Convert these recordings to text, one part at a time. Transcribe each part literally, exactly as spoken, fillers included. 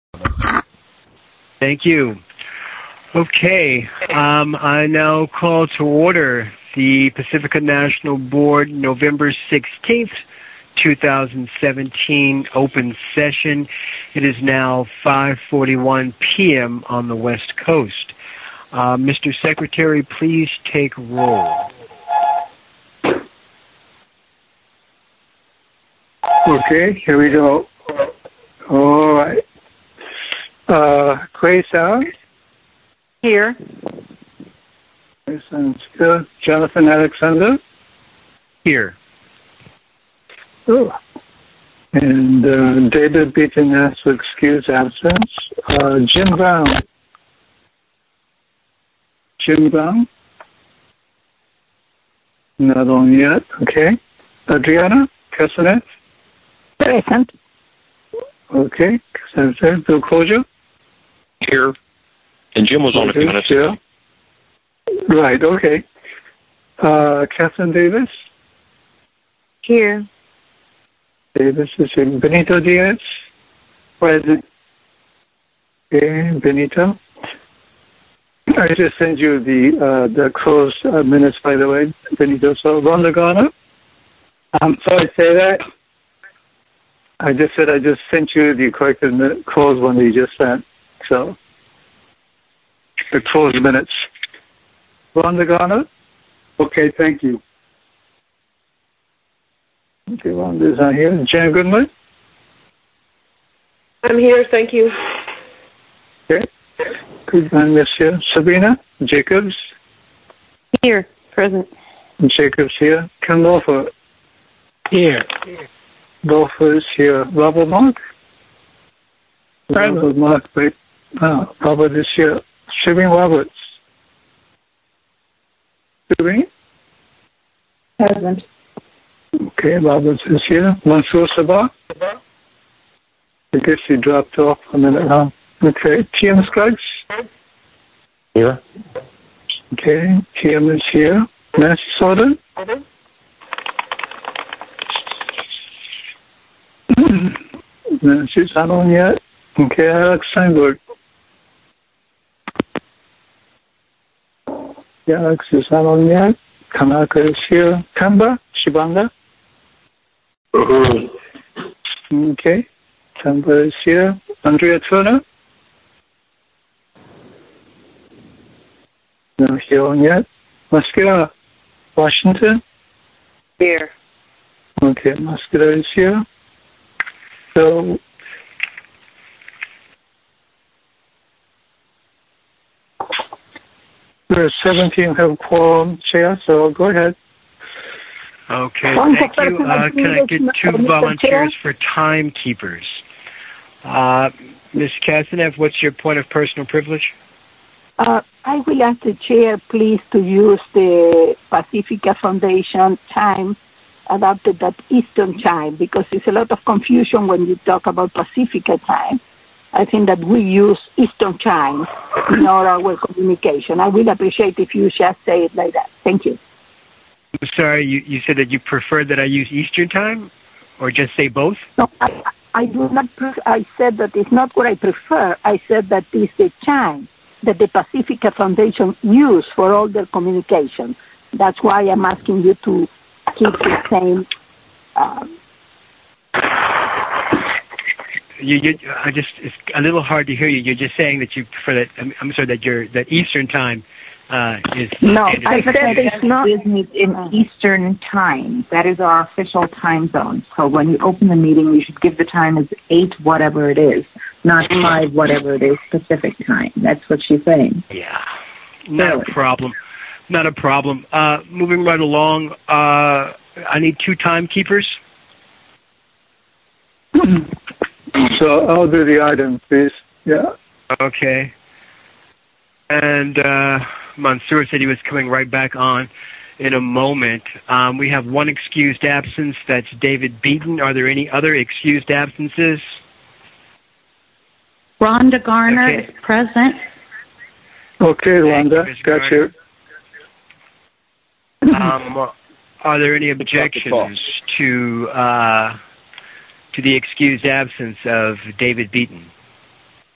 Thank you. Okay, um, I now call to order the Pacifica National Board November sixteenth, twenty seventeen open session. It is now five forty-one p.m. on the West Coast. Uh, Mister Secretary, please take roll. Okay, here we go. All right. Uh, Clay Sound? Here. Clay Sound's good. Jonathan Alexander? Here. Oh. And uh, David Beaton has to excuse absence. Uh, Jim Brown? Jim Brown? Not on yet. Okay. Adriana Casanet? Present. Okay. Casanet. Bill Closure? Here. And Jim was on a few minutes ago. Right, okay. Uh, Catherine Davis? Here. Davis is here. Benito Diaz? Present. Okay, Benito. I just sent you the uh, the closed uh, minutes, by the way, Benito. So, Rhonda Garner? Um, sorry, say that? I just said I just sent you the corrected minute, closed one that you just sent. So, the closed minutes. Rhonda Garner? Okay, thank you. Okay, Rhonda's not here. Jan Goodman? I'm here, thank you. Okay. Goodman, Monsieur. Sabrina Jacobs? Here. Present. Jacobs here. Ken Lawford? Here. Lawford is here. Robert Mark? Present. Robert Mark, wait. Oh, Robert is here. Shireen Roberts? Shireen? Present. Okay, Roberts is here. Mansoor Sabah? I guess he dropped off a minute, huh? Okay. T M Scruggs? Here. Okay. T M is here. Nancy Soden? Nancy's not on yet. Okay, Alex Steinberg. Yeah, Alex is not on yet. Kanaka is here. Kamba? Shibanda? Okay. Kamba is here. Andrea Turner? Not here on yet. Muscara Washington? Here. Okay, Muscara is here. So, there's seventeen have quorum, Chair, so go ahead. Okay, thank you. Uh, can I get two volunteers for timekeepers? Uh, Miz Casanev, what's your point of personal privilege? Uh, I will ask the chair, please, to use the Pacifica Foundation time adapted at Eastern time, because there's a lot of confusion when you talk about Pacifica time. I think that we use Eastern time in our communication. I will appreciate if you just say it like that. Thank you. I'm sorry, you, you said that you prefer that I use Eastern time, or just say both? No, I, I do not. Pre- I said that it's not what I prefer. I said that it's the time that the Pacifica Foundation use for all their communication. That's why I'm asking you to keep the same. Um, you, you, I just it's a little hard to hear you. You're just saying that you prefer that. I'm, I'm sorry that you're that Eastern time uh, is. No, I said it's not business in Eastern time. That is our official time zone. So when you open the meeting, you should give the time as eight whatever it is, not five whatever it is Pacific time. That's what she's saying. Yeah, not really. a problem. Not a problem. Uh, moving right along, uh, I need two timekeepers. So I'll do the item, please. Yeah. Okay. And uh, Mansour said he was coming right back on in a moment. Um, we have one excused absence. That's David Beaton. Are there any other excused absences? Rhonda Garner okay. is present. Okay, Rhonda. Got you. Um, are there any objections to uh, to the excused absence of David Beaton?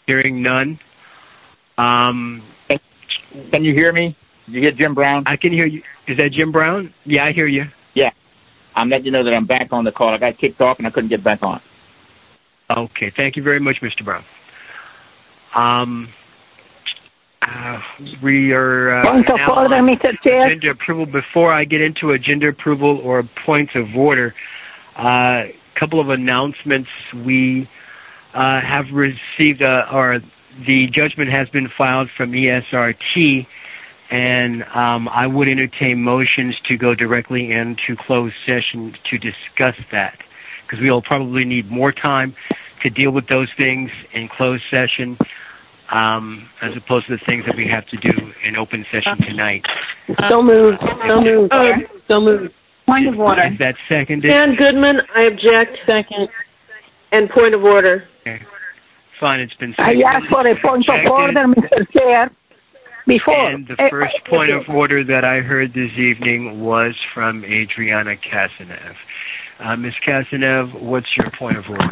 Hearing none. Um, Can you hear me? Did you get Jim Brown? I can hear you. Is that Jim Brown? Yeah, I hear you. Yeah. I'm letting you know that I'm back on the call. I got kicked off and I couldn't get back on. Okay. Thank you very much, Mister Brown. Um, uh, we are uh, Point of now order, on Mister Chair. agenda approval. Before I get into agenda approval or points of order, a uh, couple of announcements. We uh, have received, uh, or the judgment has been filed from E S R T, and um, I would entertain motions to go directly into closed session to discuss that, because we will probably need more time to deal with those things in closed session, um, as opposed to the things that we have to do in open session tonight. So moved. So moved. Uh, so moved. Point of order. Is that seconded? Dan Goodman, I object. Second. And point of order. Okay. Fine, it's been I seconded. ask for a point of Objected. order, Mister Chair. Before. And the first point of order that I heard this evening was from Adriana Casanev. Uh, Miz Casanev, what's your point of order?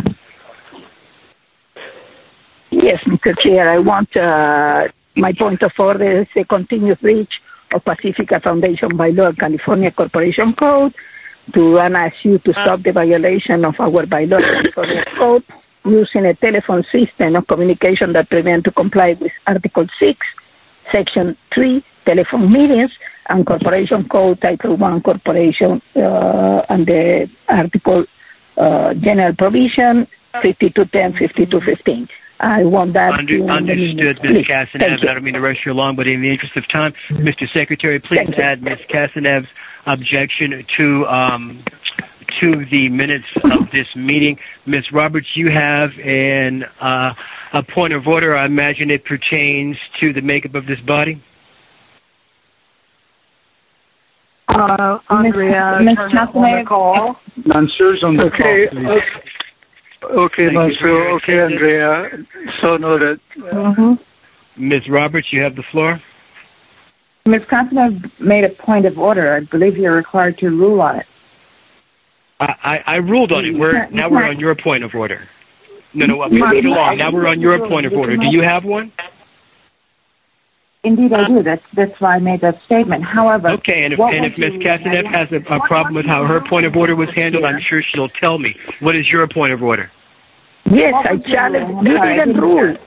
Yes, Mister Chair, I want uh, my point of order is a continuous breach of Pacifica Foundation by law, California Corporation Code, to and ask you to stop the violation of our bylaw, California Code, using a telephone system of communication that prevent to comply with Article six, Section three, telephone meetings, and Corporation Code, Title one, Corporation, uh, and the Article uh, General Provision, fifty-two ten, fifty-two fifteen. I want that. Under, understood, Miz Casanev. I don't mean to rush you along, but in the interest of time, Mister Secretary, please Thank add Miz Casanev's objection to um, to the minutes of this meeting. Miz Roberts, you have an uh, a point of order. I imagine it pertains to the makeup of this body. Uh, Andrea, Miz Casanev, call. Answers on the Okay. call, please. Okay, Monsieur. Okay, Andrea. So noted. Mm-hmm. Miz Roberts, you have the floor. Miz Casanev made a point of order. I believe you're required to rule on it. I, I, I ruled on it. We're now we're on your point of order. No, no, we moved along. Now we're on your point of order. Do you have one? Indeed, I do. That's that's why I made that statement. However, okay, and if and if Miz Casanev has a, a problem with how her point of order was handled, I'm sure she'll tell me. What is your point of order? Yes, I challenge. You didn't rule.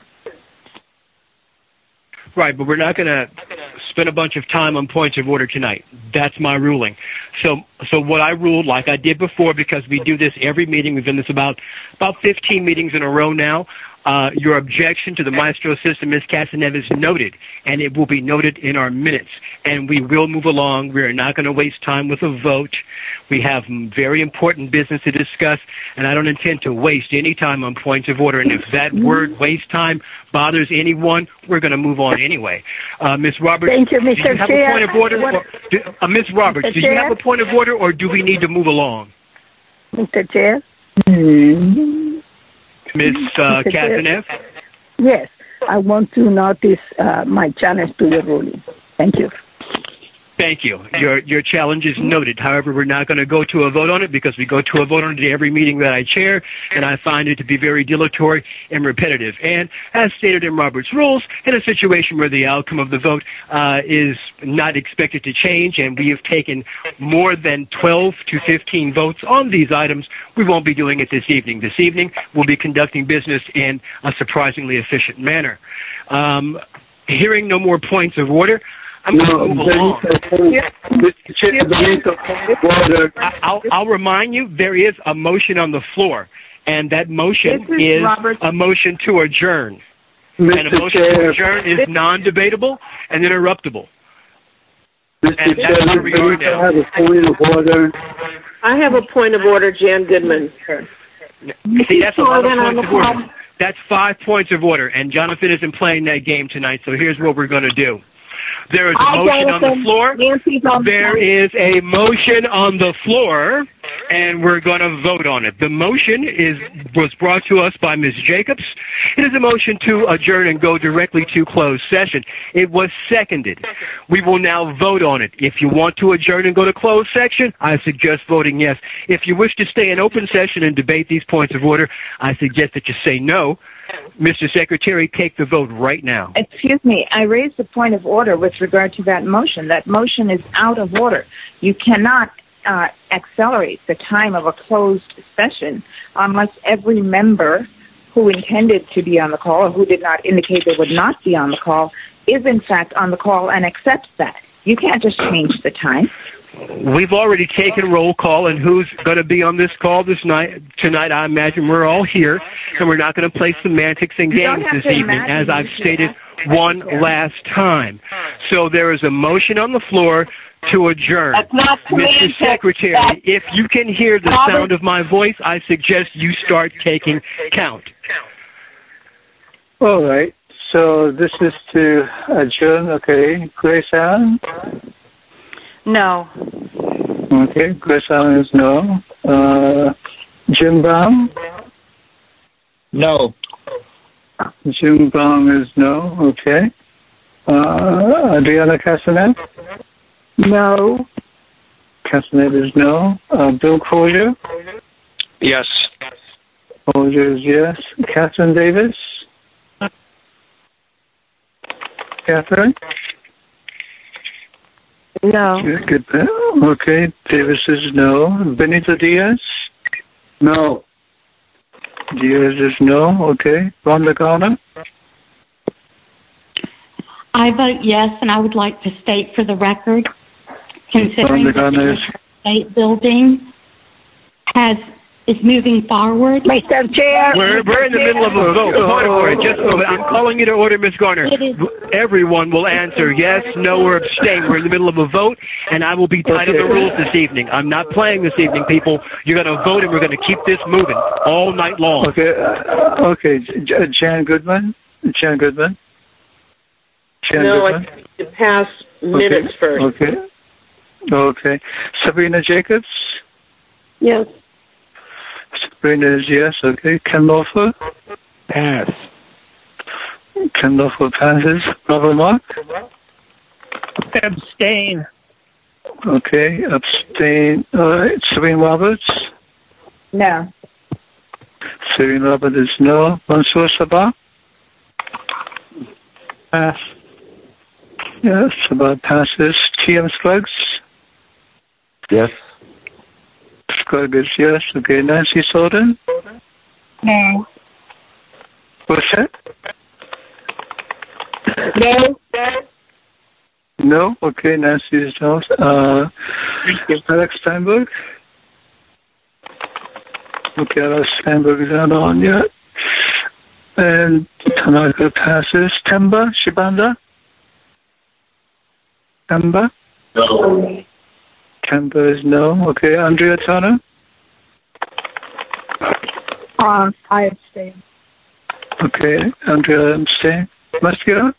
Right, but we're not going to spend a bunch of time on points of order tonight. That's my ruling. So, so what I ruled, like I did before, because we do this every meeting. We've done this about about fifteen meetings in a row now. Uh, your objection to the Maestro system, Miz Casanev, is noted, and it will be noted in our minutes. And we will move along. We are not going to waste time with a vote. We have very important business to discuss, and I don't intend to waste any time on points of order. And if that word "waste time" bothers anyone, we're going to move on anyway. Uh, Miz Roberts, Thank you, Mister do you have Chair. a point of order? Or, do, uh, Miz Roberts, Mister do you Chair? have a point of order, or do we need to move along? Mister Chair? Mm-hmm. Miz Uh, Mister Chair? Casanev? Yes, I want to notice uh, my challenge to the ruling. Thank you. Thank you. Your your challenge is noted. However, we're not going to go to a vote on it because we go to a vote on it every meeting that I chair, and I find it to be very dilatory and repetitive. And as stated in Robert's rules, in a situation where the outcome of the vote uh, is not expected to change, and we have taken more than twelve to fifteen votes on these items, we won't be doing it this evening. This evening, we'll be conducting business in a surprisingly efficient manner. Um, hearing no more points of order, I'm going to move along. I'll, I'll remind you, there is a motion on the floor, and that motion This is is Robert- a motion to adjourn. Mister And a motion Chair, to adjourn is non-debatable and interruptible. Mister and Chair, that's where we are Benito now. have a point of order. I have a point of order, Jan Goodman. See, that's a lot of Then on points the of order. call. That's five points of order, and Jonathan isn't playing that game tonight, so here's what we're going to do. There is a Hi, motion on the Jonathan. floor. Nancy's on the There is a motion on the floor and we're going to vote on it. The motion is was brought to us by Miz Jacobs. It is a motion to adjourn and go directly to closed session. It was seconded. We will now vote on it. If you want to adjourn and go to closed session, I suggest voting yes. If you wish to stay in open session and debate these points of order, I suggest that you say no. Mister Secretary, take the vote right now. Excuse me, I raised a point of order with regard to that motion. That motion is out of order. You cannot uh, accelerate the time of a closed session unless every member who intended to be on the call or who did not indicate they would not be on the call is in fact on the call and accepts that. You can't just change the time. We've already taken roll call, and who's going to be on this call this night? Tonight, I imagine we're all here, and we're not going to play semantics and games this evening, as I've stated one last time. So there is a motion on the floor to adjourn. Mister Secretary, if you can hear the sound of my voice, I suggest you start taking count. All right. So this is to adjourn. Okay. Grace Allen? No. Okay. Grace Allen is no. Uh, Jim Brown? No. Jim Brown is no. Okay. Uh, Adriana Castanet? No. Castanet is no. Uh, Bill Crozier? Yes. Crozier is yes. Catherine Davis? Catherine? No. Good. Okay. Davis is no. Benito Diaz? No. Diaz is no. Okay. Rhonda Garner? I vote yes, and I would like to state for the record, considering Rhonda Garner is... the state building has is moving forward. Mister Chair. We're, we're in the middle of a vote. Point of order. Just a moment. I'm calling you to order, Miz Garner. Everyone will answer yes, no, or abstain. We're in the middle of a vote, and I will be tight on the rules this evening. I'm not playing this evening, people. You're going to vote, and we're going to keep this moving all night long. Okay. Uh, okay. J- Jan Goodman? Jan Goodman? Jan no, Goodman? I think it pass minutes okay. first. Okay. Okay. Sabrina Jacobs? Yes. Sabrina is yes. Okay. Ken Lawford? Pass. Ken Lawford passes. Robert Mark? Abstain. Okay. Abstain. All right. Serene Roberts? No. Serene Roberts is no. Mansour Sabah? Pass. Yes. Sabah passes. T M Scruggs? Yes. Scruggs is yes. Okay. Nancy Soden? No. What's that? No. No? Okay. Nancy is no. Uh, Alex Steinberg? Okay. Alex Steinberg is not on yet. And Tanaka passes. Temba Shibanda? Temba? No. Temba is no. Okay. Andrea Turner? Uh, I abstain. Okay. Andrea abstain. Muscular?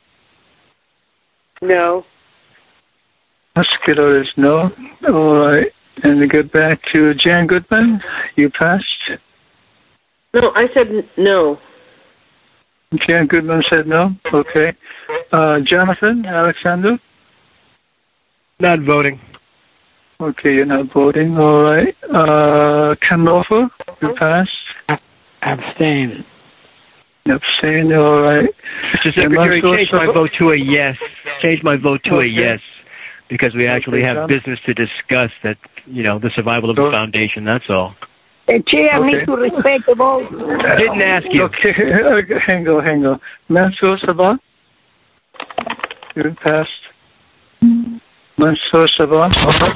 No. Muscular is no. All right. And we get back to Jan Goodman. You passed. No, I said n- no. Jan Goodman said no. Okay. Uh, Jonathan Alexander? Not voting. Okay, you're not voting. All right. Uh, Ken Lawford? You passed. Abstain. Abstain. All right. Mister Secretary, change my vote to a yes. Change my vote to a yes, because we actually have business to discuss. That you know, the survival of the foundation. That's all. The chair Okay. needs to respect the vote. I didn't ask you. Okay. okay. Hang on. Hang on. Mansour Sabah? You passed. Mansour Sabah?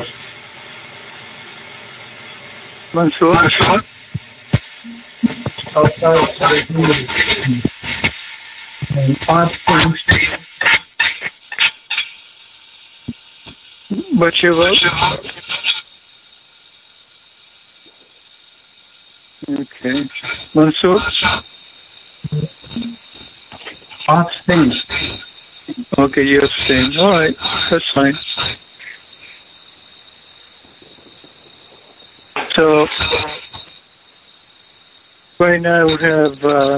Mansour? What's your vote? Okay. Mansour? Abstain. Okay, you abstain. All right. That's fine. So Right now we have uh,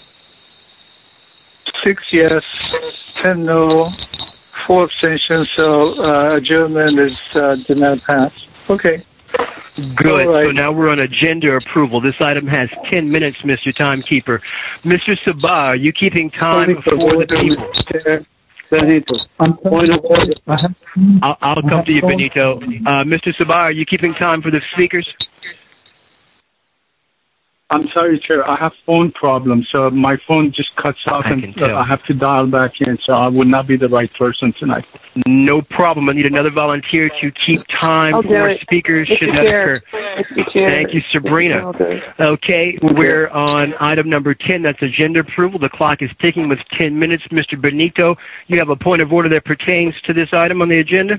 six yes, ten no, four abstentions, so uh, adjournment is uh, did not pass. Okay. Good. Right. So now we're on agenda approval. This item has ten minutes, Mister Timekeeper. Mister Sabar, are you keeping time for the people? Benito. Point of order. I'll, I'll come to you, Benito. Uh, Mister Sabar, are you keeping time for the speakers? I'm sorry, Chair. I have phone problems, so my phone just cuts off, I and can tell. uh, I have to dial back in, so I would not be the right person tonight. No problem. I need another volunteer to keep time I'll do for it. speakers Mister should that Chair. occur. Mister Chair. Thank you, Sabrina. I'll do it. Okay, we're on item number ten. That's agenda approval. The clock is ticking with ten minutes. Mister Benito, you have a point of order that pertains to this item on the agenda?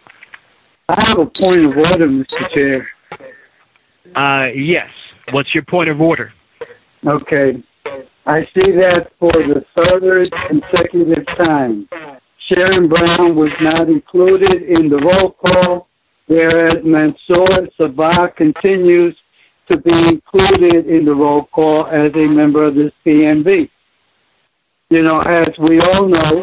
I have a point of order, Mister Chair. Uh, yes. What's your point of order? Okay. I see that for the third consecutive time, Sharon Brown was not included in the roll call, whereas Mansour Sabah continues to be included in the roll call as a member of this P M B. You know, as we all know,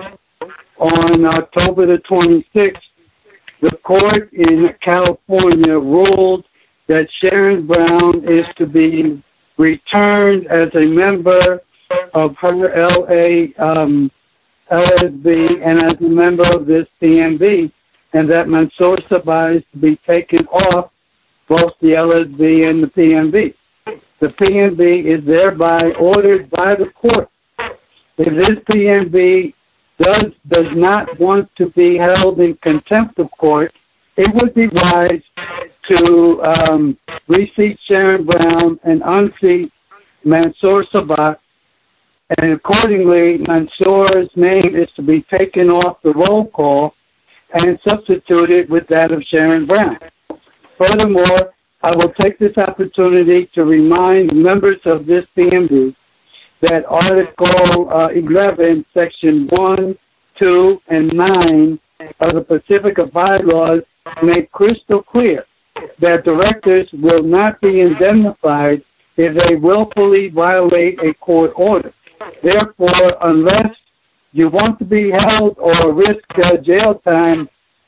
on October the twenty-sixth, the court in California ruled that Sharon Brown is to be returned as a member of her L A um, L S B and as a member of this P M B, and that Mansour Sabah is to be taken off both the L S B and the P M B. The P M B is thereby ordered by the court. If this P M B does does not want to be held in contempt of court, it would be wise to um, reseat Sharon Brown and unseat Mansour Sabah, and accordingly, Mansour's name is to be taken off the roll call and substituted with that of Sharon Brown. Furthermore, I will take this opportunity to remind members of this P M B that Article uh, eleven, Section one, two, and nine of the Pacifica Bylaws make crystal clear that directors will not be indemnified if they willfully violate a court order. Therefore, unless you want to be held or risk uh, jail time,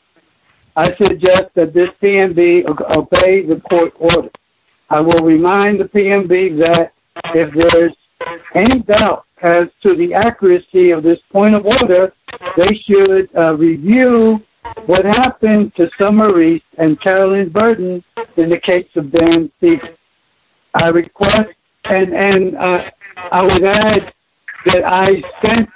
I suggest that this P M B obey the court order. I will remind the P M B that if there's any doubt as to the accuracy of this point of order, they should uh, review what happened to Summer Reese and Carolyn Burton in the case of Dan Stevens. I request, and, and uh, I would add that I sent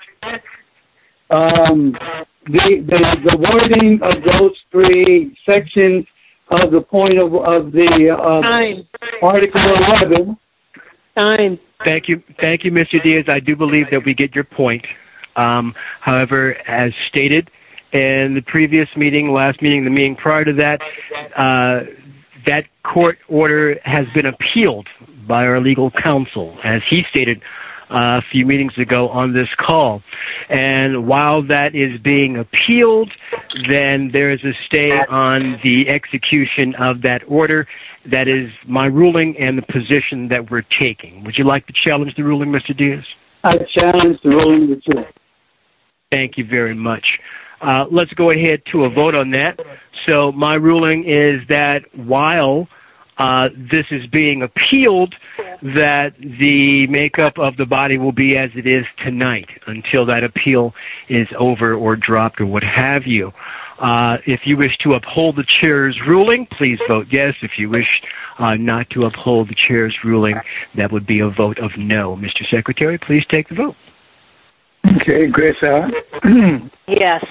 um, the, the the wording of those three sections of the point of, of the uh, Time. Article eleven. Time. Thank you. Thank you, Mister Diaz. I do believe that we get your point. Um, however, as stated in the previous meeting, last meeting, the meeting prior to that, uh, that court order has been appealed by our legal counsel, as he stated uh, a few meetings ago on this call. And while that is being appealed, then there is a stay on the execution of that order. That is my ruling and the position that we're taking. Would you like to challenge the ruling, Mister Diaz? I challenge the ruling with you. Thank you very much. Uh, let's go ahead to a vote on that. So my ruling is that while uh, this is being appealed, that the makeup of the body will be as it is tonight until that appeal is over or dropped or what have you. Uh, if you wish to uphold the chair's ruling, please vote yes. If you wish uh, not to uphold the chair's ruling, that would be a vote of no. Mister Secretary, please take the vote. Okay, Grace Allen. Yes.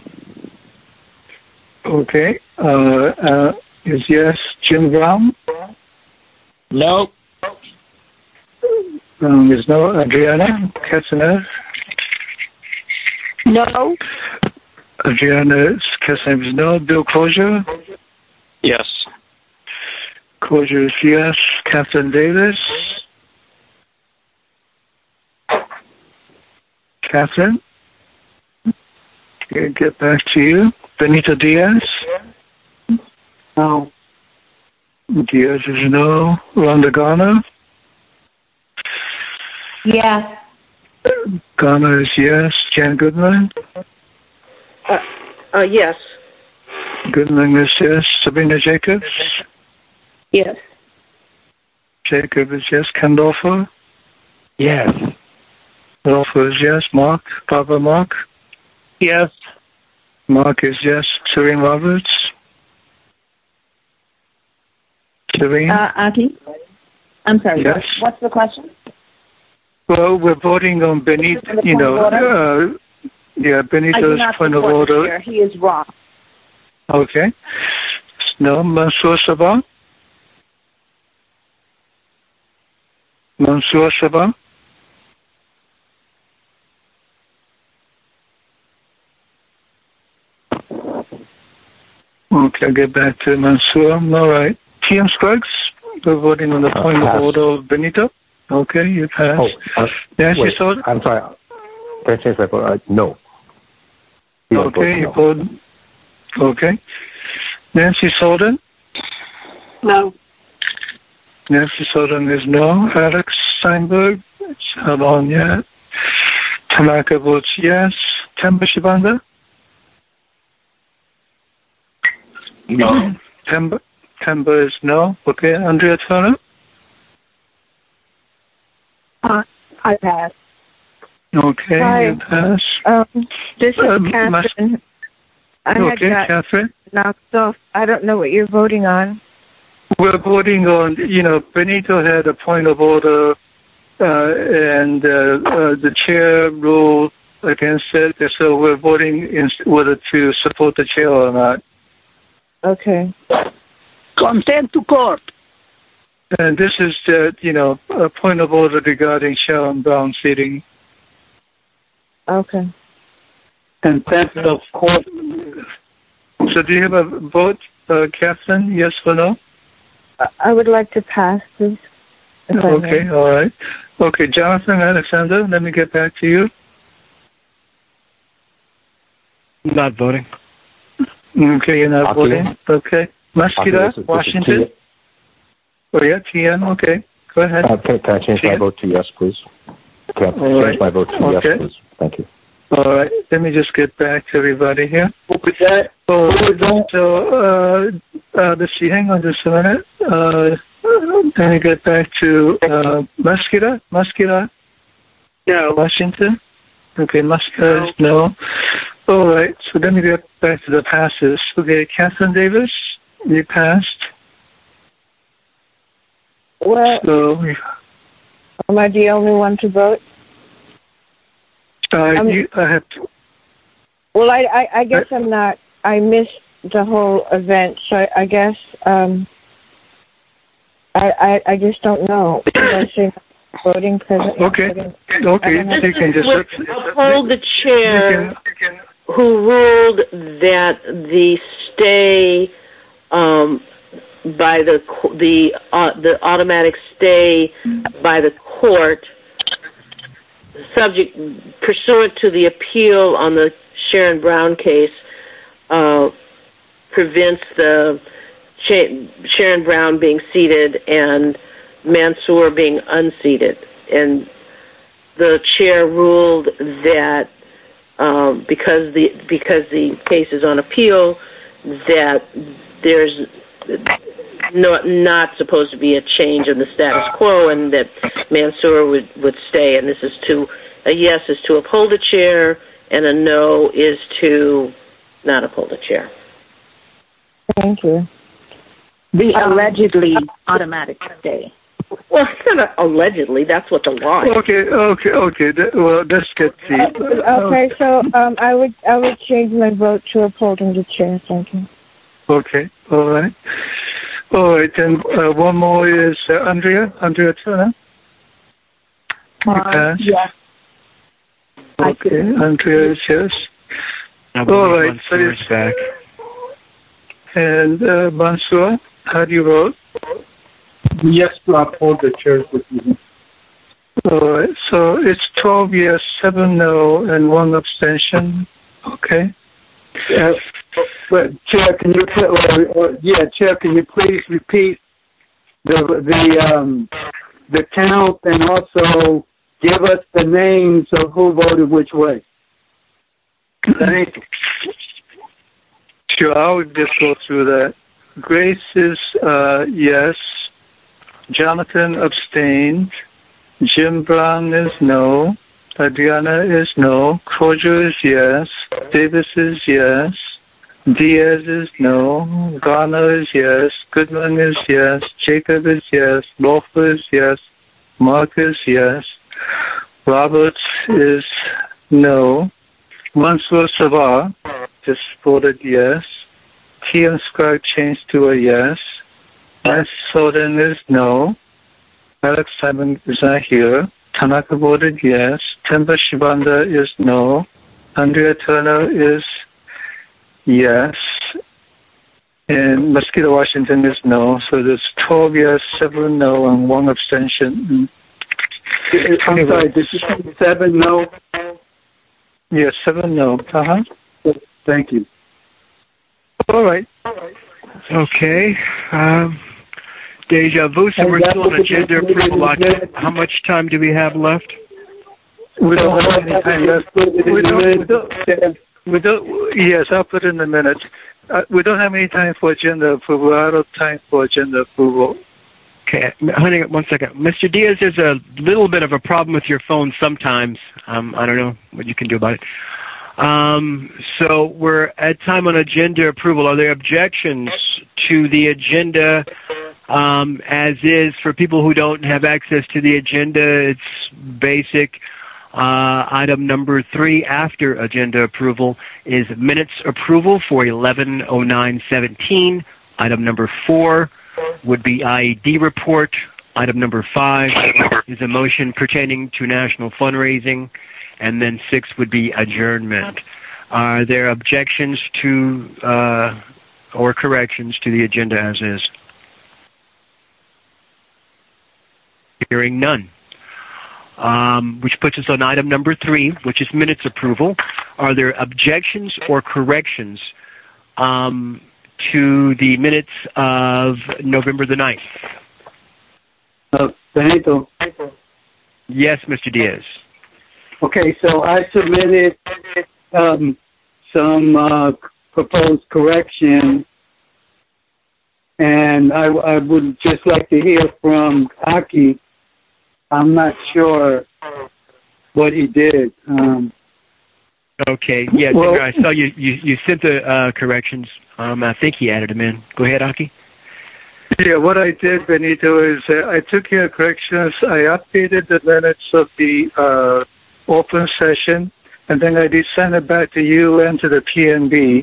Okay. Uh, uh, is yes Jim Brown? No. Um, is no Adriana Castanev? No. Adriana Castanev is no. Bill Crozier? Yes. Crozier is yes. Catherine Davis? Catherine? Okay, get back to you. Benito Diaz? No. Diaz is no. Rhonda Garner? Yes. Garner is yes. Jan Goodman? Uh, uh, yes. Goodman is yes. Sabrina Jacobs? Yes. Jacob is yes. Kendorfer? Yes. Kendorfer is yes. Mark? Papa Mark? Yes. Mark is yes. Serene Roberts? Serene? Uh, Aki? I'm sorry. Yes. What's the question? Well, we're voting on Benito, you know, uh, yeah, Benito's point of order. Chair. He is wrong. Okay. No, Mansour Sabah? Mansour Sabah? Okay, I'll get back to Mansour. All right. T M Scruggs, we're voting on the point uh, of order of Benito. Okay, you pass. Oh, uh, Nancy wait, Solden? I'm sorry. Can I change my vote? Uh, no. You okay, you vote no. Okay. Nancy Solden? No. Nancy Solden is no. Alex Steinberg? It's not on yet. Tanaka votes yes. Temba Shibanda? No. Temba, Temba is no. Okay. Andrea Turner? Uh, I pass. Okay, Hi. you pass. Um, this is Um, Catherine. must- I okay, had got Catherine? knocked off. I don't know what you're voting on. We're voting on, you know, Benito had a point of order, uh, and uh, uh, the chair ruled against it, so we're voting in whether to support the chair or not. Okay. Contempt to court. And this is, the, you know, a point of order regarding Sharon Brown seating. Okay. Contempt of court. So do you have a vote, uh, Catherine, yes or no? I would like to pass, please. Okay, all right. Okay, Jonathan, Alexander, let me get back to you. Not voting. Okay, you're not Okay. voting. Okay. Muscida, Okay, Washington. Oh, yeah, T M, okay. Go ahead. Uh, can, can I change T M? my vote to yes, please? Can I change All right. my vote to Okay. yes, please? Thank you. All right, let me just get back to everybody here. What was that? Oh, so, uh, uh, let's see, hang on just a minute. Uh, let me get back to uh, Muscida. Muscida? No. Washington? Okay, Muscida is no. All right, so let me get back to the passes. Okay, Catherine Davis, you passed. Well, So, am I the only one to vote? uh, Um, you, I have to. Well, I, I, I guess I'm not. I missed the whole event, so I, I guess um, I, I I just don't know. Did I say voting present? Okay, okay, you can just Would uphold the chair who ruled that the stay um, by the the uh, the automatic stay by the court, subject pursuant to the appeal on the Sharon Brown case, uh, prevents the Sharon Brown being seated and Mansour being unseated, and the chair ruled that um, because the because the case is on appeal, that there's not not supposed to be a change in the status quo, and that Mansour would, would stay. And this is to a yes is to uphold the chair, and a no is to not uphold the chair. Thank you. The allegedly automatic stay. Well, it's not allegedly. That's what the law is. Okay, okay, okay. That, well, let's get the. Uh, okay, so um, I would I would change my vote to upholding the chair. Thank you. Okay, all right. All right, and uh, one more is uh, Andrea, Andrea Turner. You Uh, passed? yes. Okay, Andrea is yes. I All right, so Mansour's it's back. And uh, Mansour, how do you vote? Yes, to uphold the chair's decision. All right, so it's twelve yes, seven no, and one abstention. Okay. Uh, but Chair, can you uh, uh, yeah, Chair, can you please repeat the the um, the count and also give us the names of who voted which way. Thank you. Sure, I'll just go through that. Grace is uh, yes. Jonathan abstained. Jim Brown is no. Adriana is no. Crozier is yes. Davis is yes. Diaz is no. Garner is yes. Goodman is yes. Jacob is yes. Lofer is yes. Mark is yes. Roberts is no. Mansour Savar just voted yes. T M Scribe changed to a yes. S. Soden is no. Alex Simon is not here. Tanaka voted yes. Temba Shibanda is no. Andrea Turner is yes. And Mosquito Washington is no. So there's twelve yes, seven no, and one abstention. I'm sorry, did you say seven no? Yes, seven no. Uh-huh. Thank you. All right. Okay. Um, deja vu, so we're still on agenda approval. How much time do we have left? We don't have any time left. We don't, we don't, we don't, yes, I'll put in the minutes. Uh, we don't have any time for agenda approval. We're out of time for agenda approval. Okay, honey, one second. Mister Diaz, there's a little bit of a problem with your phone sometimes. Um, I don't know what you can do about it. Um, so we're at time on agenda approval. Are there objections to the agenda um, as is? For people who don't have access to the agenda, it's basic. Uh, item number three after agenda approval is minutes approval for eleven oh nine seventeen. Item number four would be I E D report. Item number five is a motion pertaining to national fundraising. And then six would be adjournment. Are there objections to uh, or corrections to the agenda as is? Hearing none. Um, which puts us on item number three, which is minutes approval. Are there objections or corrections um, to the minutes of November the ninth? Uh, Benito. Yes, Mister Diaz. Okay, so I submitted um, some uh, proposed correction, and I, I would just like to hear from Aki. I'm not sure what he did. Um, okay, yeah, well, I saw you, you, you sent the uh, corrections. Um, I think he added them in. Go ahead, Aki. Yeah, what I did, Benito, is uh, I took your corrections, I updated the minutes of the uh, open session, and then I did send it back to you and to the P N B.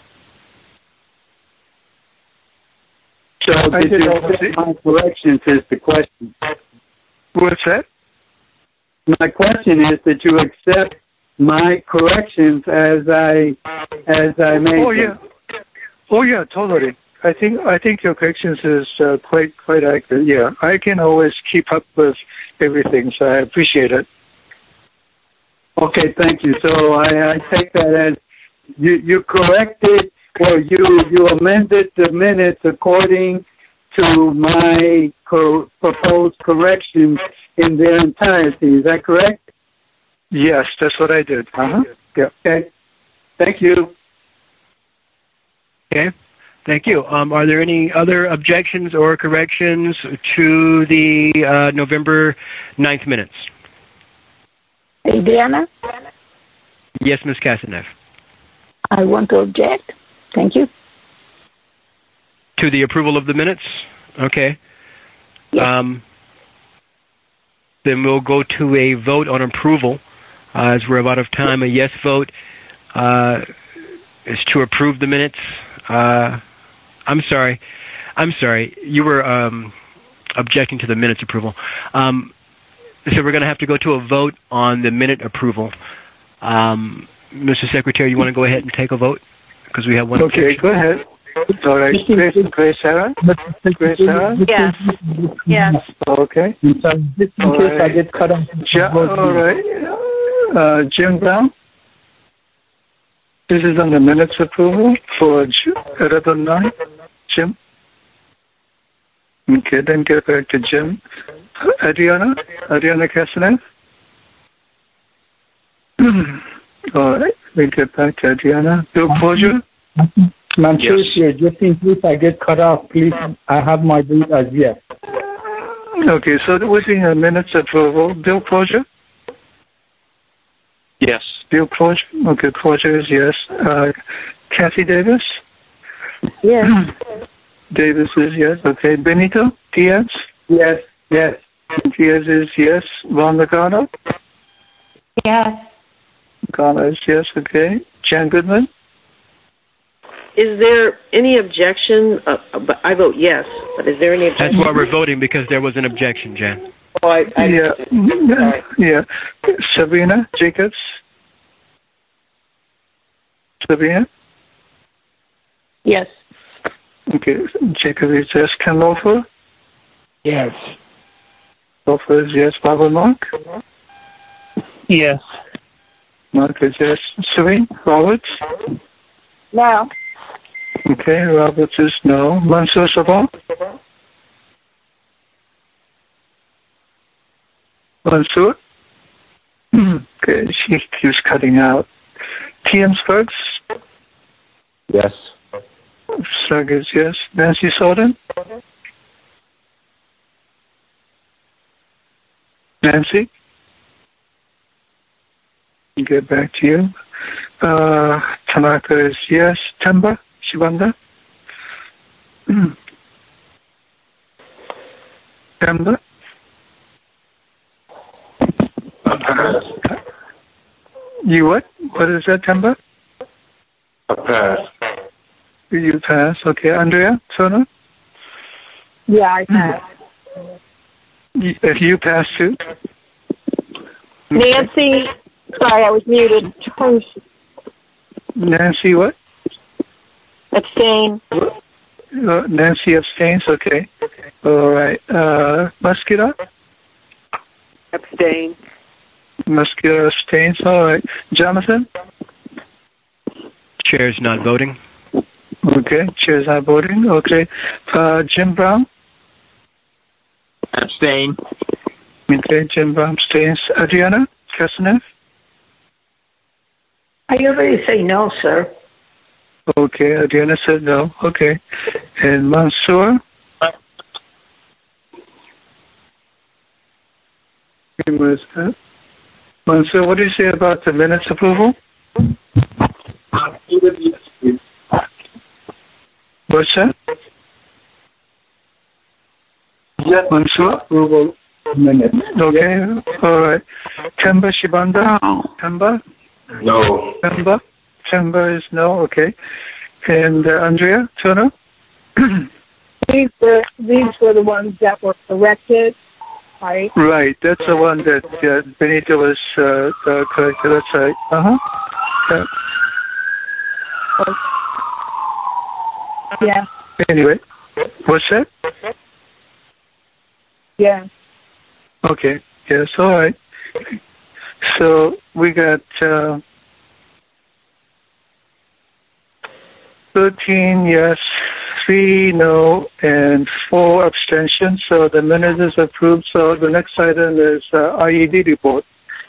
So I did you accept my corrections is the question. What's that? My question is that you accept my corrections as I as I made Oh yeah, them. oh yeah, totally. I think I think your corrections is uh, quite quite accurate. Yeah, I can always keep up with everything, so I appreciate it. Okay, thank you. So I, I take that as you, you corrected or you, you amended the minutes according to my co- proposed corrections in their entirety. Is that correct? Yes, that's what I did. Uh-huh. Yeah. Okay. Thank you. Okay. Thank you. Um, are there any other objections or corrections to the uh, November ninth minutes? Adriana? Yes, Miz Castanev. I want to object. Thank you. To the approval of the minutes? Okay. Yes. Um, then we'll go to a vote on approval. Uh, as we're out of time, a yes vote uh, is to approve the minutes. Uh, I'm sorry. I'm sorry. You were um, objecting to the minutes approval. Um, so we're going to have to go to a vote on the minute approval. Um, Mister Secretary, you want to go ahead and take a vote? Because we have one. Okay, objection. go ahead. All right. Grace, Grace Sarah? Grace Sarah? Yes. Yes. Okay. Sorry, just in All case right. I get cut off. Ja- all right. Uh, Jim Brown? This is on the minutes approval for eleven nine. Jim? Okay, then get back to Jim. Adriana? Adriana Castanev? All right, we get back to Adriana. Bill Closure? Mansoor yes. Here. Just in case I get cut off, please, I have my vote as yes. Okay, so within a minute's approval. Bill Closure? Yes. Bill Closure? Okay, Closure is yes. Uh, Kathy Davis? Yes. Davis is yes. Okay, Benito Diaz? Yes, yes. Diaz is yes. Ron Lagano? Yes. Lagano is yes, okay. Jan Goodman? Is there any objection? Uh, but I vote yes, but is there any objection? That's why we're voting, because there was an objection, Jan. Oh, I, I, yeah. Sorry. Yeah. Sabrina Jacobs? Sabrina? Yes. Okay. Jacob is yes. Ken Lofer? Yes. Lofer is yes. Barbara Mark? Yes. Mark is yes. Serene Roberts? No. Okay, Roberts is no. Mansoor Sabah? Mansoor? Okay, she keeps cutting out. T M Sparks? Yes. Sparks is yes. Nancy Soden? Nancy? Get back to you. Uh, Tanaka is yes. Temba Shibanda? Temba? You what? What is that, Temba? A pass. You pass. Okay. Andrea Turner? Yeah, I pass. If you pass too? Nancy, sorry, I was muted. Nancy what? Abstain. Uh, Nancy abstains. Okay. All right. Uh, Muscular? Abstain. Muscular abstains. All right. Jonathan? Chair's not voting. Okay. Chair's not voting. Okay. Uh, Jim Brown? Abstain. Okay. Jim Brown abstains. Adriana Castanev? I already say no, sir. Okay. Adriana said no. Okay. And Mansoor? Mansoor, what do you say about the minutes approval? What's that? Yes, Mansoor? approval minutes. Okay. All right. Temba Shibanda? Temba? No. Temba? Temba is no. Okay. And uh, Andrea Turner? These were, these were the ones that were corrected, right? Right. That's the one that uh, Benito was uh, uh, corrected. That's right. Uh-huh. Uh, yeah. Anyway. What's that? Yeah. Okay. Yes. All right. So we got uh, thirteen yes, three no, and four abstentions. So the minute is approved. So the next item is uh, I E D report.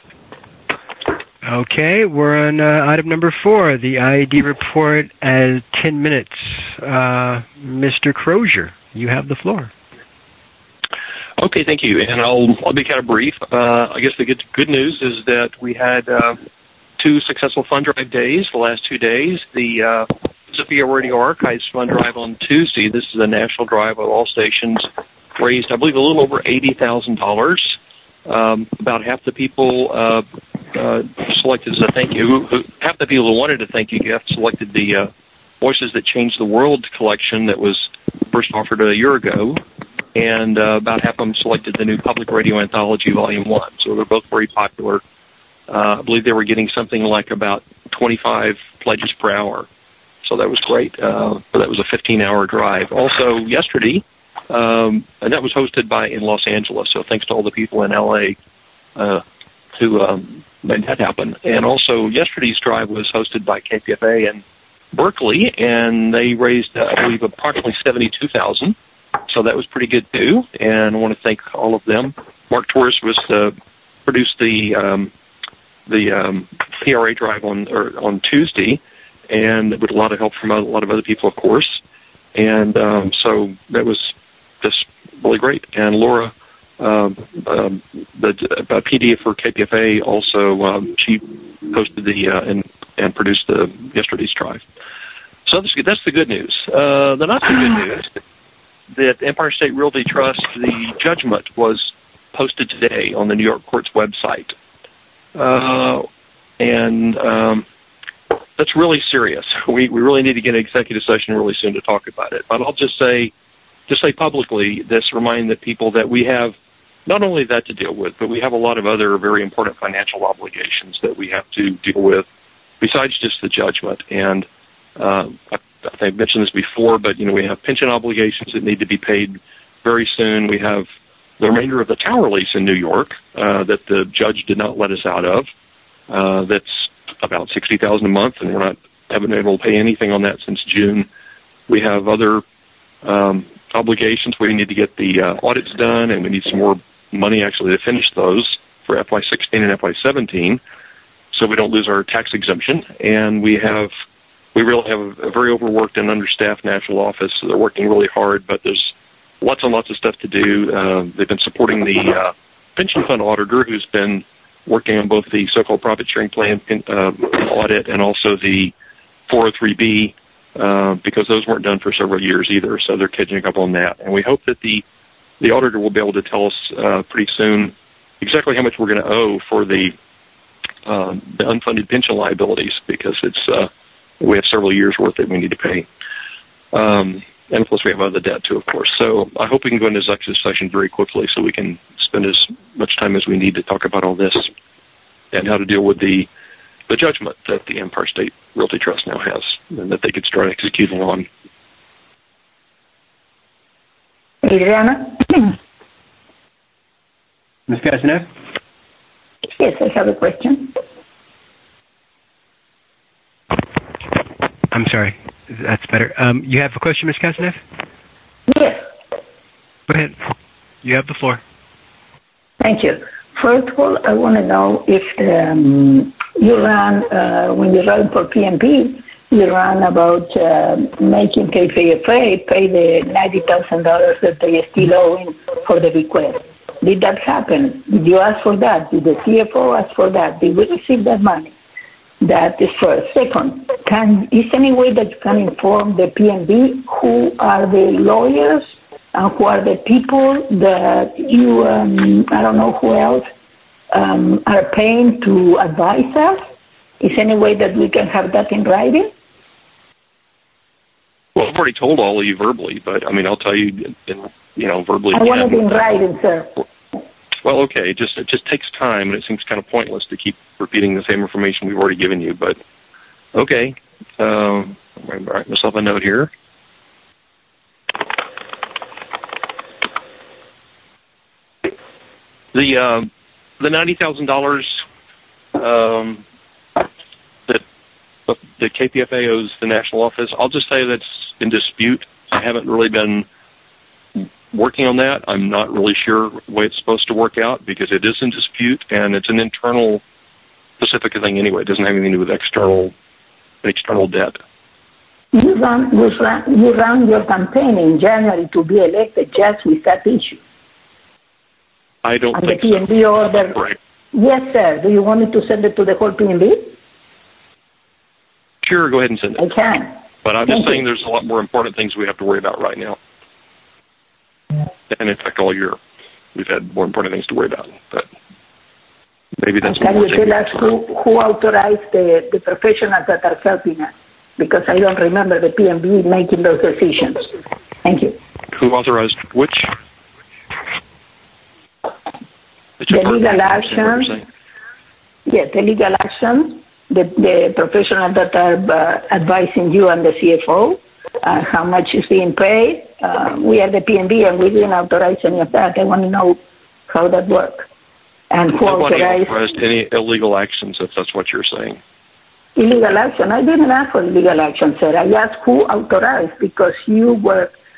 Okay, we're on uh, item number four, the I E D report at ten minutes. Uh, Mister Crozier, you have the floor. Okay, thank you, and I'll I'll be kind of brief. Uh, I guess the good good news is that we had uh, two successful fund drive days. The last two days, the uh, Sophia Radio Archives Fund Drive on Tuesday. This is a national drive of all stations. Raised, I believe, a little over eighty thousand dollars. Um, about half the people uh, uh, selected as a thank you. Who, who, half the people who wanted a thank you gift selected the uh, Voices That Changed the World collection that was first offered a year ago. And uh, about half of them selected the new Public Radio Anthology Volume one. So they're both very popular. Uh, I believe they were getting something like about twenty-five pledges per hour. So that was great. Uh, that was a fifteen-hour drive. Also, yesterday, um, and that was hosted by in Los Angeles. So thanks to all the people in L A uh, who um, made that happen. And also, yesterday's drive was hosted by K P F A in Berkeley, and they raised, uh, I believe, approximately seventy-two thousand dollars. so that was pretty good too, and I want to thank all of them. Mark Torres was uh, produced the um, the um, P R A drive on or on Tuesday, and with a lot of help from a lot of other people, of course. And um, so that was just really great. And Laura, um, um, the uh, P D for K P F A, also um, she posted the uh, and and produced the yesterday's drive. So that's, that's the good news. Uh, the not so good news that Empire State Realty Trust, the judgment was posted today on the New York Court's website, uh, and um, that's really serious. We we really need to get an executive session really soon to talk about it. But I'll just say, just say publicly, this remind the people that we have not only that to deal with, but we have a lot of other very important financial obligations that we have to deal with besides just the judgment. And uh, I, I think I've mentioned this before, but you know we have pension obligations that need to be paid very soon. We have the remainder of the tower lease in New York uh, that the judge did not let us out of. Uh, that's about sixty thousand dollars a month, and we're not haven't been able to pay anything on that since June. We have other um, obligations. We need to get the uh, audits done, and we need some more money actually to finish those for F Y sixteen and F Y seventeen, so we don't lose our tax exemption. And we have we really have a, a very overworked and understaffed national office. So they're working really hard, but there's lots and lots of stuff to do. Uh, they've been supporting the uh, pension fund auditor, who's been working on both the so-called profit sharing plan uh, audit and also the four oh three B, uh, because those weren't done for several years either. So they're catching up on that. And we hope that the, the auditor will be able to tell us uh, pretty soon exactly how much we're going to owe for the, uh, the unfunded pension liabilities, because it's uh, we have several years' worth that we need to pay. Um, and plus we have other debt too, of course. So I hope we can go into executive session very quickly so we can spend as much time as we need to talk about all this and how to deal with the the judgment that the Empire State Realty Trust now has and that they could start executing on. Adriana? Miz Castanev? Yes, I have a question. I'm sorry. That's better. Um, you have a question, Miz Castanev? Yes. Go ahead. You have the floor. Thank you. First of all, I want to know if um, you ran, uh, when you ran for P N B, you ran about uh, making K P F A pay the ninety thousand dollars that they are still owing for the bequest. Did that happen? Did you ask for that? Did the C F O ask for that? Did we receive that money? That is first. Second, can, is there any way that you can inform the P N B who are the lawyers and who are the people that you, um, I don't know who else, um, are paying to advise us? Is there any way that we can have that in writing? Well, I've already told all of you verbally, but I mean, I'll tell you, in, you know, verbally. I want it in writing, sir. Well, okay, it just, it just takes time, and it seems kind of pointless to keep repeating the same information we've already given you, but okay. Um, I'm going to write myself a note here. The uh, the ninety thousand dollars um, that the K P F A owes the national office, I'll just say that's in dispute. I haven't really been working on that. I'm not really sure the way it's supposed to work out because it is in dispute, and it's an internal Pacifica thing anyway. It doesn't have anything to do with external external debt. You ran, you ran, you ran your campaign in January to be elected just with that issue. I don't and think the P N B so. order. Right. Yes, sir. Do you want me to send it to the whole P N B? Sure, go ahead and send it. I can. But I'm just Thank saying you. there's a lot more important things we have to worry about right now. And in fact, all year we've had more important things to worry about. But maybe that's. Can you tell us who, who authorized the, the professionals that are helping us? Because I don't remember the P N B making those decisions. Thank you. Who authorized which? The legal action. Yes, the legal action. The, the professionals that are uh, advising you and the C F O. Uh, how much is being paid. Uh, we are the P N B and we didn't authorize any of that. I want to know how that works. And who Nobody authorized, authorized any illegal actions, if that's what you're saying. Illegal action? I didn't ask for illegal action, sir. I asked who authorized because you were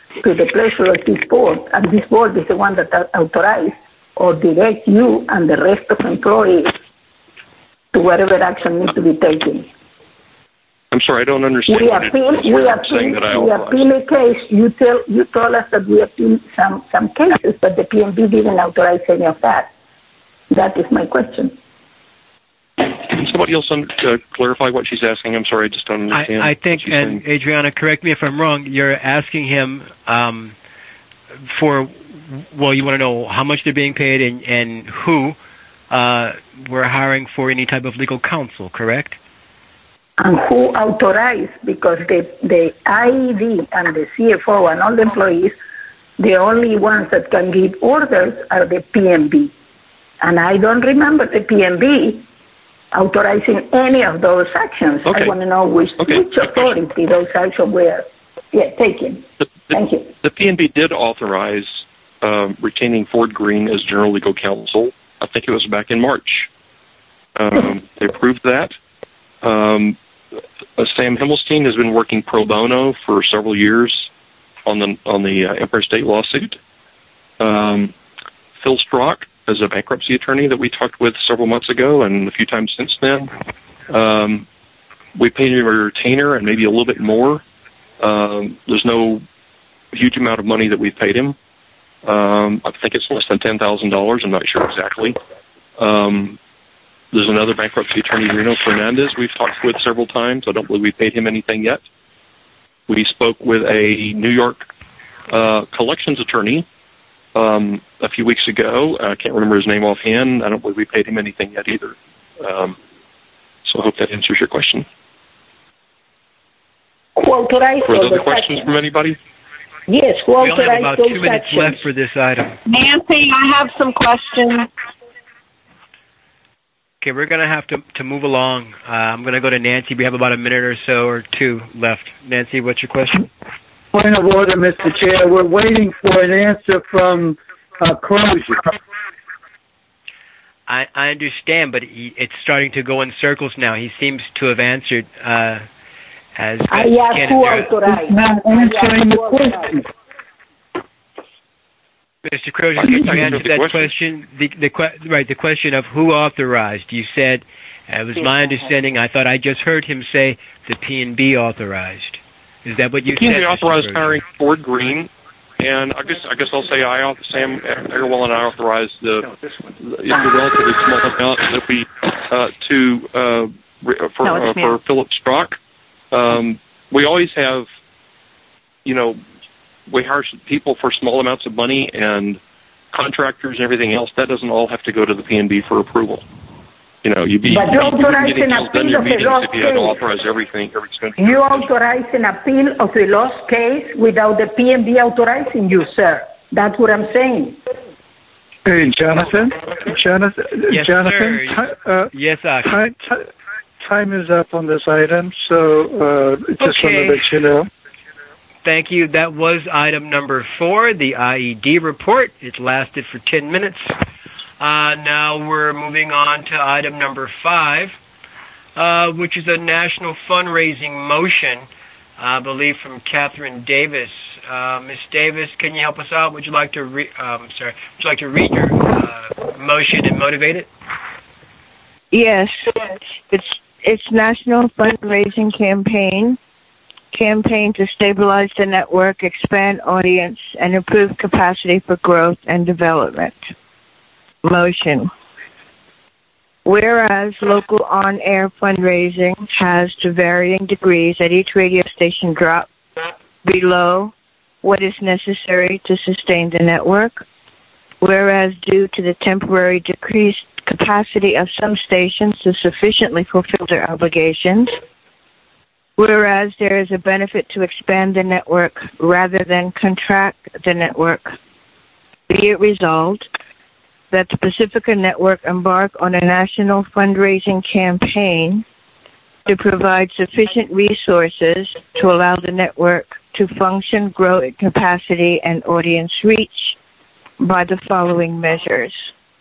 to the pleasure of this board, and this board is the one that authorizes or directs you and the rest of employees to whatever action needs to be taken. I'm sorry, I don't understand. We appeal. We appeal. We appeal a case. You tell. You told us that we appeal some some cases, but the P N B didn't authorize any of that. That is my question. Can somebody else uh, clarify what she's asking? I'm sorry, I just don't understand. I, I think, and saying. Adriana, correct me if I'm wrong. You're asking him um, for. Well, you want to know how much they're being paid and and who uh, we're hiring for any type of legal counsel, correct? And who authorized, because the, the I E D and the C F O and all the employees, the only ones that can give orders are the P M B. And I don't remember the P M B authorizing any of those actions. Okay. I want to know which, okay. which authority those actions were yeah, taken. The, the, Thank you. The P M B did authorize uh, retaining Ford Green as general legal counsel. I think it was back in March. Um, they approved that. Um, Uh, Sam Himmelstein has been working pro bono for several years on the on the uh, Empire State lawsuit. Um, Phil Strock is a bankruptcy attorney that we talked with several months ago and a few times since then. Um, we paid him a retainer and maybe a little bit more. Um, there's no huge amount of money that we've paid him. Um, I think it's less than ten thousand dollars. I'm not sure exactly. Um, There's another bankruptcy attorney, Reno Fernandez, we've talked with several times. I don't believe we paid him anything yet. We spoke with a New York uh, collections attorney um, a few weeks ago. I can't remember his name offhand. I don't believe we paid him anything yet either. Um, so I hope that answers your question. Who authorized Were there other the questions section? from anybody? Yes, who We only have authorized about those two minutes actions? left for this item. Nancy, I have some questions. Okay, we're going to have to to move along. Uh, I'm going to go to Nancy. We have about a minute or so or two left. Nancy, what's your question? Point of order, Mister Chair. We're waiting for an answer from uh, Crozier. I, I understand, but he, it's starting to go in circles now. He seems to have answered uh, as I asked who authorized. Not answering the question. Mister Crozier, can you answer that question? The, the right, the question of who authorized. You said it was my understanding. I thought I just heard him say the P and B authorized. Is that what you the said? P and B authorized hiring Ford Green, and I guess I guess I'll say I Sam Agarwal and I authorized the the relatively small amount that we uh, to uh, for no, uh, for Philip Strock. Um, we always have, you know. We hire people for small amounts of money and contractors and everything else. That doesn't all have to go to the P and B for approval. You know, you'd be, But you you authorize getting an done appeal your of a meetings lost if you had to case. authorize everything, every expense. You authorize an appeal of a lost case without the P and B authorizing you, sir. That's what I'm saying. Hey, Jonathan. Jonathan. Yes, Jonathan. sir. Ti- uh, Yes, sir. time, ti- time is up on this item, so uh, just Okay. want to let you know. Thank you. That was item number four, the I E D report. It lasted for ten minutes. Uh, now we're moving on to item number five, uh, which is a national fundraising motion, I believe from Catherine Davis. Uh, Miz Davis, can you help us out? Would you like to re- um, sorry, would you like to read your uh, motion and motivate it? Yes, it's it's National Fundraising Campaign. Campaign to stabilize the network, expand audience, and improve capacity for growth and development. Motion. Whereas local on-air fundraising has to varying degrees at each radio station drop below what is necessary to sustain the network. Whereas due to the temporary decreased capacity of some stations to sufficiently fulfill their obligations. Whereas there is a benefit to expand the network rather than contract the network. Be it resolved that the Pacifica Network embark on a national fundraising campaign to provide sufficient resources to allow the network to function, grow in capacity, and audience reach by the following measures.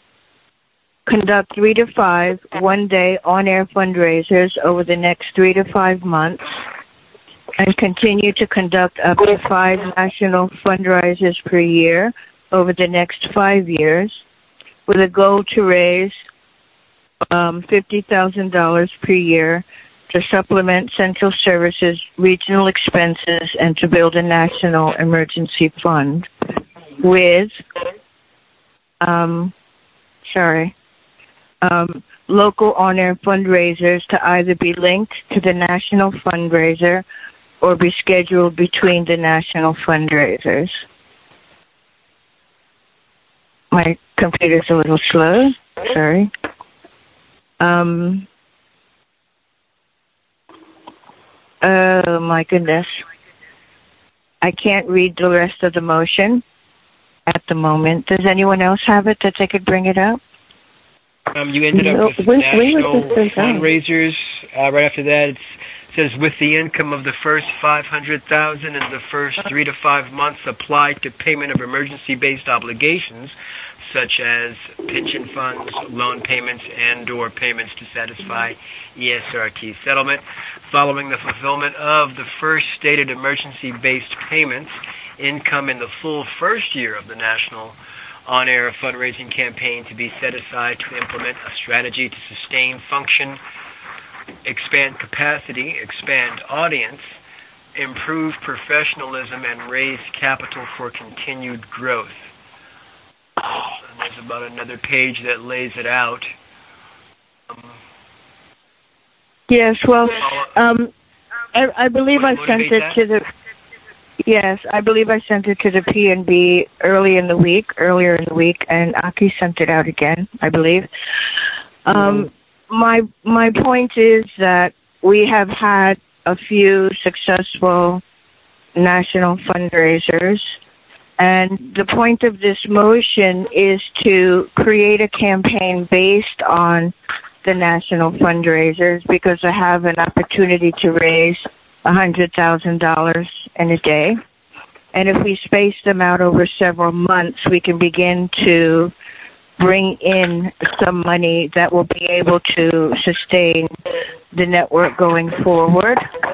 Conduct three to five one-day on-air fundraisers over the next three to five months. and continue to conduct up to five national fundraisers per year over the next five years with a goal to raise um, fifty thousand dollars per year to supplement Central Services regional expenses and to build a national emergency fund with, um, sorry, um, local on-air fundraisers to either be linked to the national fundraiser or be scheduled between the national fundraisers. My computer's a little slow. Sorry. Um, oh, my goodness. I can't read the rest of the motion at the moment. Does anyone else have it that they could bring it up? Um, you ended up No, with when- national when was this done? fundraisers. Uh, right after that, it's, it says with the income of the first five hundred thousand dollars in the first three to five months applied to payment of emergency-based obligations, such as pension funds, loan payments, and/or payments to satisfy E S R T settlement. Following the fulfillment of the first stated emergency-based payments, income in the full first year of the national on-air fundraising campaign to be set aside to implement a strategy to sustain function, expand capacity, expand audience, improve professionalism, and raise capital for continued growth. And there's about another page that lays it out. Um, Yes, well, um, I, I believe I sent it that? to the. Yes, I believe I sent it to the P N B early in the week, earlier in the week, and Aki sent it out again, I believe. Um, my my point is that we have had a few successful national fundraisers, and the point of this motion is to create a campaign based on the national fundraisers, because I have an opportunity to raise one hundred thousand dollars in a day. And if we space them out over several months, we can begin to bring in some money that will be able to sustain the network going forward.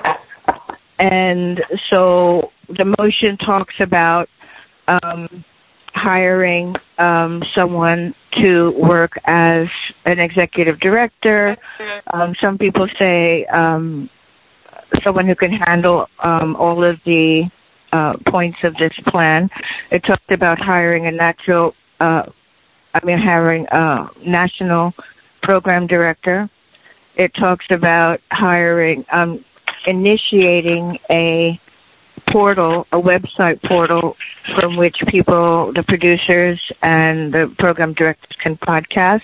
And so the motion talks about um, hiring um, someone to work as an executive director. Um, some people say um, someone who can handle um, all of the uh, points of this plan. It talked about hiring a natural, uh, I mean, hiring a national program director. It talks about hiring, um, initiating a portal, a website portal from which people, the producers and the program directors can podcast.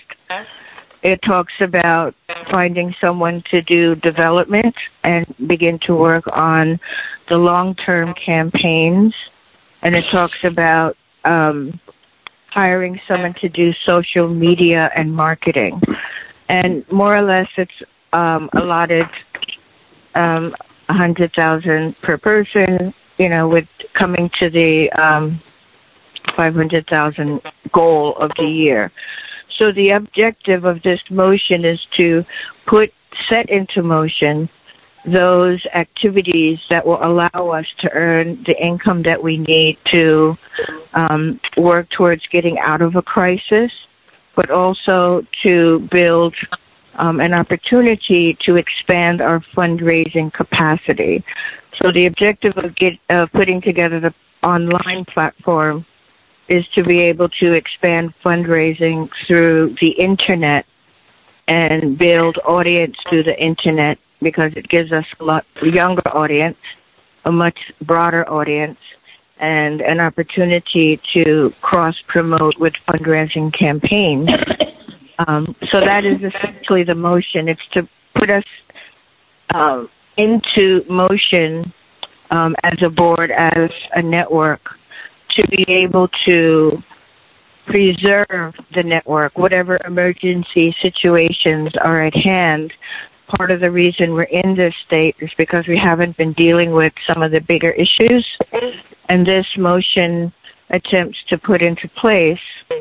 It talks about finding someone to do development and begin to work on the long-term campaigns. And it talks about um, hiring someone to do social media and marketing. And more or less it's um, allotted um, one hundred thousand dollars per person, you know, with coming to the um, five hundred thousand dollars goal of the year. So the objective of this motion is to put, set into motion those activities that will allow us to earn the income that we need to um, work towards getting out of a crisis, but also to build um, an opportunity to expand our fundraising capacity. So the objective of get, uh, putting together the online platform is to be able to expand fundraising through the internet and build audience through the internet, because it gives us a lot younger audience, a much broader audience, and an opportunity to cross-promote with fundraising campaigns. Um, so that is essentially the motion. It's to put us uh, into motion um, as a board, as a network, to be able to preserve the network, whatever emergency situations are at hand. Part of the reason we're in this state is because we haven't been dealing with some of the bigger issues, and this motion attempts to put into place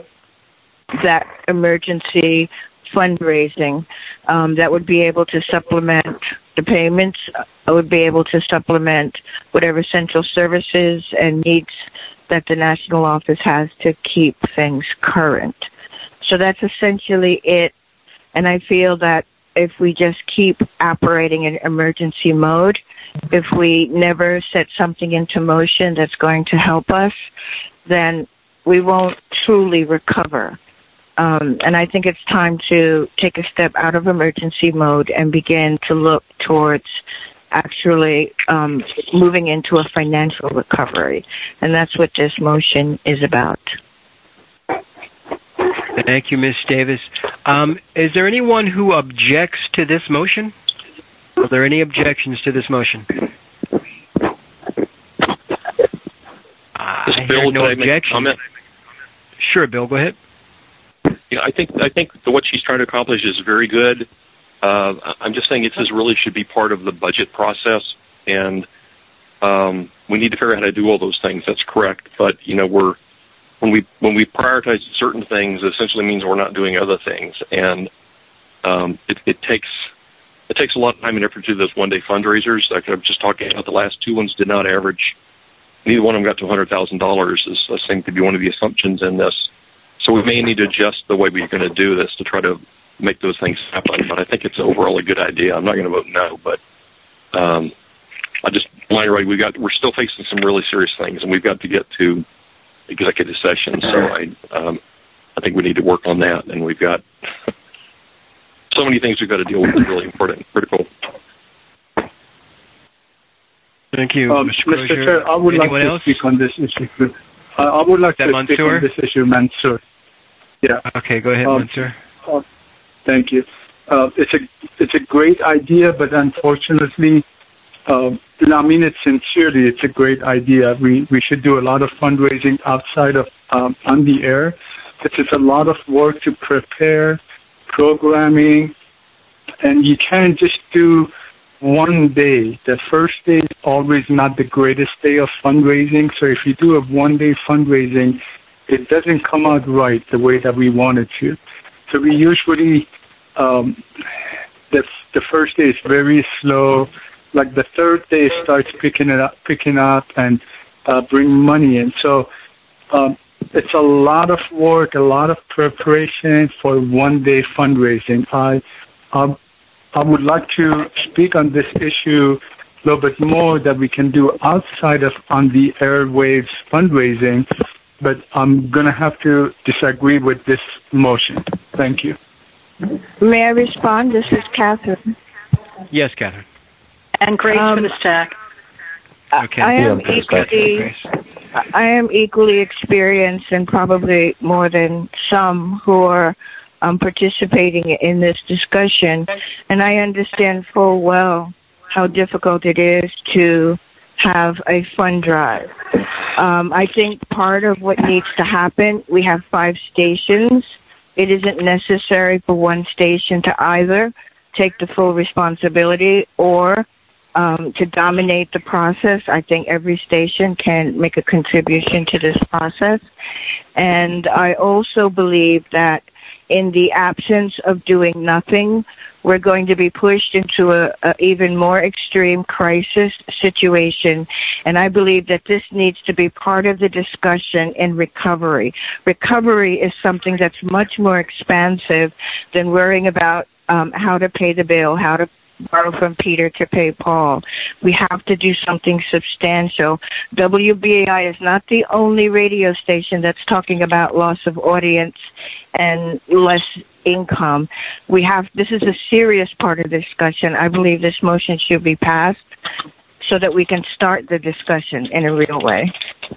that emergency fundraising um, that would be able to supplement the the payments uh, would be able to supplement whatever central services and needs that the national office has to keep things current. So that's essentially it. And I feel that if we just keep operating in emergency mode, if we never set something into motion that's going to help us, then we won't truly recover. Um, and I think it's time to take a step out of emergency mode and begin to look towards actually um, moving into a financial recovery. And that's what this motion is about. Thank you, Miz Davis. Um, is there anyone who objects to this motion? Are there any objections to this motion? Uh, I Bill, hear no can I make a objection. comment? Sure, Bill, go ahead. Yeah, I think I think that what she's trying to accomplish is very good. Uh, I'm just saying it this really should be part of the budget process, and um, we need to figure out how to do all those things. That's correct, but you know, we're when we when we prioritize certain things, it essentially means we're not doing other things, and um, it, it takes it takes a lot of time and effort to do those one-day fundraisers. Like I'm just talking about, the last two ones did not average. Neither one of them got to one hundred thousand dollars. Is I think to be one of the assumptions in this. So we may need to adjust the way we're going to do this to try to make those things happen. But I think it's overall a good idea. I'm not going to vote no, but um, I just want right. We got we're still facing some really serious things, and we've got to get to executive session. So I um, I think we need to work on that, and we've got so many things we've got to deal with. That's really important, and critical. Thank you, um, Mister Mister Crozier. Chair, I would Anyone like to else? speak on this issue. Uh, I would like to Mansour? speak on this issue, Mansour. Yeah. Okay, go ahead, um, Mansour. Uh, thank you. Uh, it's a it's a great idea, but unfortunately, uh, and I mean it sincerely. It's a great idea. We we should do a lot of fundraising outside of um, on the air. It's just a lot of work to prepare programming, and you can't just do one day. The first day is always not the greatest day of fundraising. So if you do a one-day fundraising, it doesn't come out right the way that we want it to. So we usually, um, the, the first day is very slow. Like the third day it starts picking it up, picking up and uh, bring money in. So um, it's a lot of work, a lot of preparation for one-day fundraising. I, I, I would like to speak on this issue a little bit more that we can do outside of on the airwaves fundraising, but I'm going to have to disagree with this motion. Thank you. May I respond? This is Catherine. Yes, Catherine. And Grace Um, for the stack. Okay. I am Yeah, equally, I am equally experienced and probably more than some who are um, participating in this discussion, and I understand full well how difficult it is to have a fund drive. Um, I think part of what needs to happen, we have five stations. It isn't necessary for one station to either take the full responsibility or um, to dominate the process. I think every station can make a contribution to this process. And I also believe that in the absence of doing nothing, we're going to be pushed into a, a even more extreme crisis situation. And I believe that this needs to be part of the discussion in recovery. Recovery is something that's much more expansive than worrying about um, how to pay the bill, how to borrow from Peter to pay Paul. We have to do something substantial. W B A I is not the only radio station that's talking about loss of audience and less income. We have, this is a serious part of the discussion. I believe this motion should be passed so that we can start the discussion in a real way.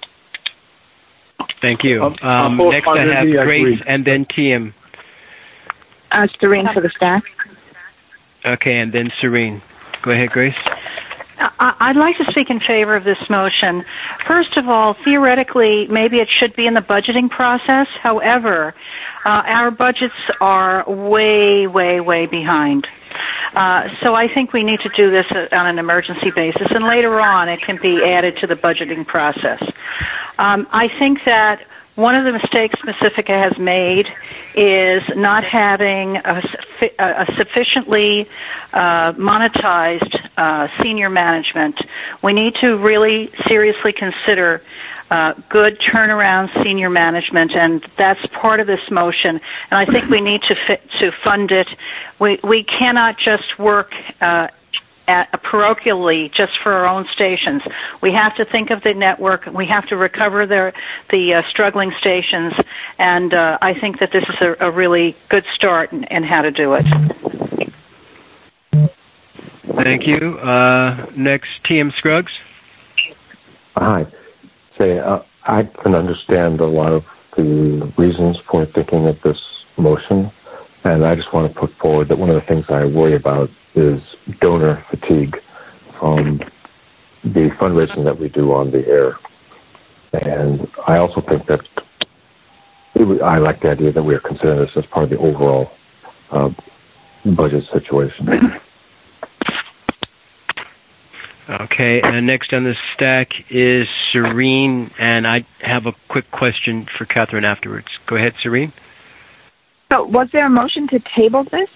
Thank you. Um, Um, I next I have wholeheartedly Grace agree. and then T M. Uh, Serene for the staff. Okay, and then Serene. Go ahead, Grace. I- I'd like to speak in favor of this motion. First of all, theoretically, maybe it should be in the budgeting process. However, uh, our budgets are way, way, way behind. Uh, so I think we need to do this on an emergency basis, and later on it can be added to the budgeting process. Um, I think that one of the mistakes Pacifica has made is not having a, a sufficiently uh, monetized uh, senior management. We need to really seriously consider uh, good turnaround senior management, and that's part of this motion. And I think we need to fit, to fund it. We we cannot just work Uh, At, uh, parochially just for our own stations. We have to think of the network. We have to recover the, the uh, struggling stations, and uh, I think that this is a, a really good start in, in how to do it. Thank you. Uh, next, T M Scruggs. Hi. Say, uh, I can understand a lot of the reasons for thinking of this motion, and I just want to put forward that one of the things I worry about is donor fatigue from the fundraising that we do on the air. And I also think that it, I like the idea that we are considering this as part of the overall uh, budget situation. Okay, and next on the stack is Serene, and I have a quick question for Catherine afterwards. Go ahead, Serene. So was there a motion to table this?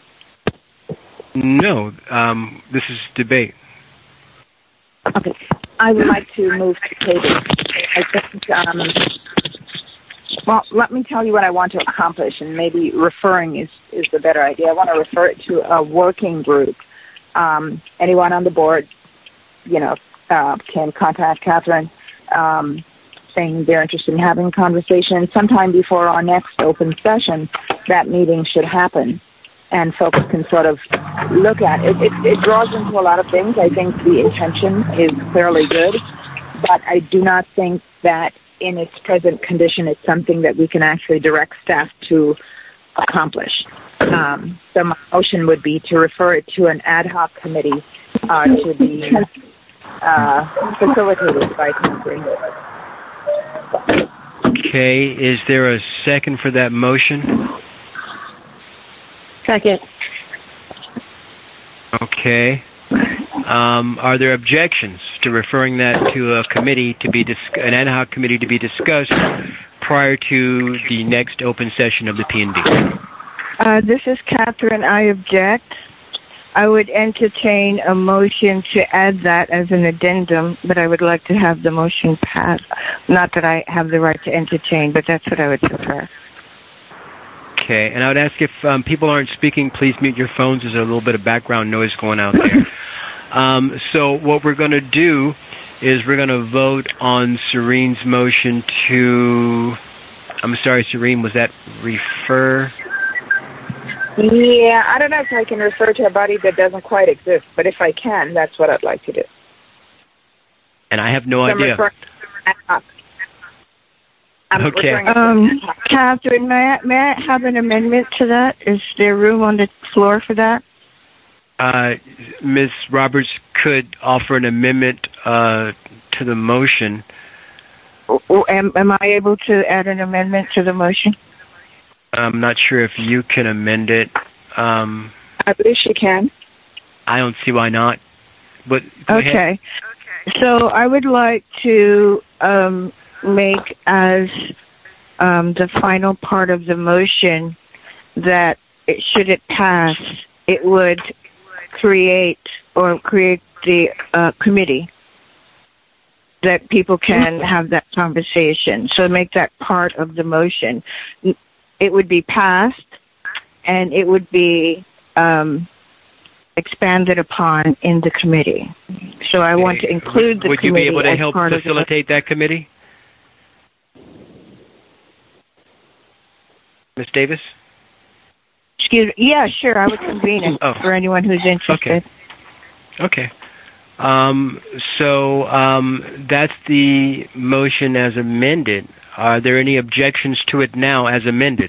No, um, this is debate. Okay. I would like to move to table. I think, um, well, let me tell you what I want to accomplish, and maybe referring is, is the better idea. I want to refer it to a working group. Um, anyone on the board, you know, uh, can contact Catherine, um, saying they're interested in having a conversation. Sometime before our next open session, that meeting should happen, and folks can sort of look at it. It, it draws into a lot of things. I think the intention is clearly good, but I do not think that in its present condition it's something that we can actually direct staff to accomplish. Um, so my motion would be to refer it to an ad hoc committee uh, to be uh, facilitated by Catherine. Okay, is there a second for that motion? Second. Okay. Um, are there objections to referring that to a committee to be dis- an ad hoc committee to be discussed prior to the next open session of the P N D? Uh, this is Catherine. I object. I would entertain a motion to add that as an addendum, but I would like to have the motion passed. Not that I have the right to entertain, but that's what I would prefer. Okay, and I would ask if um, people aren't speaking, please mute your phones. There's a little bit of background noise going out there. um, so what we're going to do is we're going to vote on Serene's motion to, I'm sorry, Serene, was that refer? Yeah, I don't know if I can refer to a body that doesn't quite exist, but if I can, that's what I'd like to do. And I have no so idea. I'm okay. Um, Catherine, may I, may I have an amendment to that? Is there room on the floor for that? Uh, Miz Roberts could offer an amendment uh, to the motion. Oh, am, am I able to add an amendment to the motion? I'm not sure if you can amend it. Um, I believe she can. I don't see why not. But okay. okay. So I would like to um, make as um, the final part of the motion that it, should it pass, it would create or create the uh, committee that people can have that conversation. So make that part of the motion. It would be passed, and it would be um, expanded upon in the committee. So I want to include the would committee. Would you be able to as help part facilitate of the, that committee? Miz Davis? Excuse me. Yeah, sure. I would convene it oh. for anyone who's interested. Okay. Okay. Um, so um, that's the motion as amended. Are there any objections to it now as amended?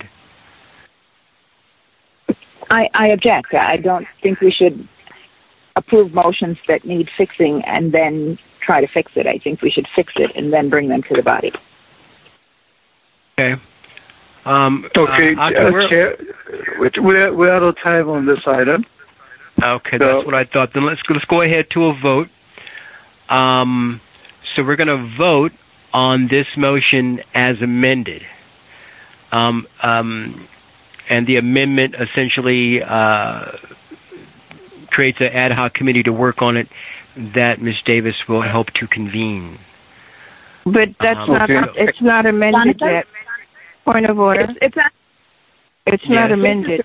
I, I object. I don't think we should approve motions that need fixing and then try to fix it. I think we should fix it and then bring them to the body. Okay. Um, okay, uh, uh, Chair, we're, we're out of time on this item. Okay, so, that's what I thought. Then let's let's go ahead to a vote. Um, so we're going to vote on this motion as amended. Um, um, and the amendment essentially uh, creates an ad hoc committee to work on it that Miz Davis will help to convene. But that's um, not, okay. It's not amended Jonathan? yet. Point of order. It's, it's, not, it's yes. not amended.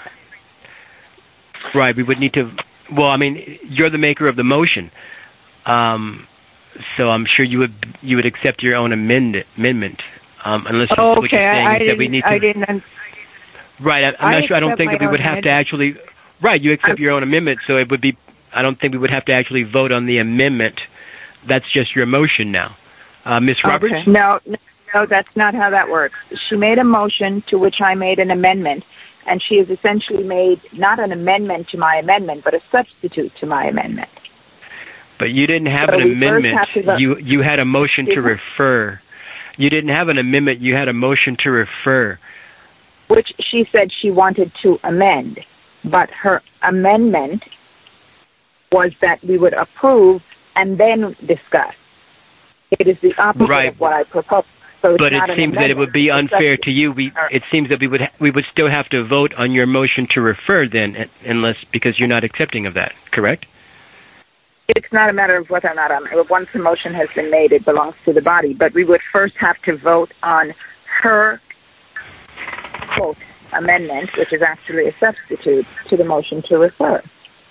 Right, we would need to, well, I mean, you're the maker of the motion. Um, so I'm sure you would you would accept your own amendment, amendment um, unless oh, what you're saying I, I is that we need to. I didn't. Un- right, I, I'm I not sure. I don't think that we would have amendment. to actually. Right, you accept I'm, your own amendment, so it would be. I don't think we would have to actually vote on the amendment. That's just your motion now, uh, Miz Roberts. Okay. No, no, that's not how that works. She made a motion to which I made an amendment, and she has essentially made not an amendment to my amendment, but a substitute to my amendment. But you didn't have so an amendment. You you had a motion to yeah. refer. You didn't have an amendment. You had a motion to refer. Which she said she wanted to amend. But her amendment was that we would approve and then discuss. It is the opposite right. of what I proposed. So it's but not it seems that it would be unfair to you. We, it seems that we would ha- we would still have to vote on your motion to refer then, unless because you're not accepting of that. Correct? It's not a matter of whether or not I'm. Once the motion has been made, it belongs to the body. But we would first have to vote on her quote amendment, which is actually a substitute to the motion to refer.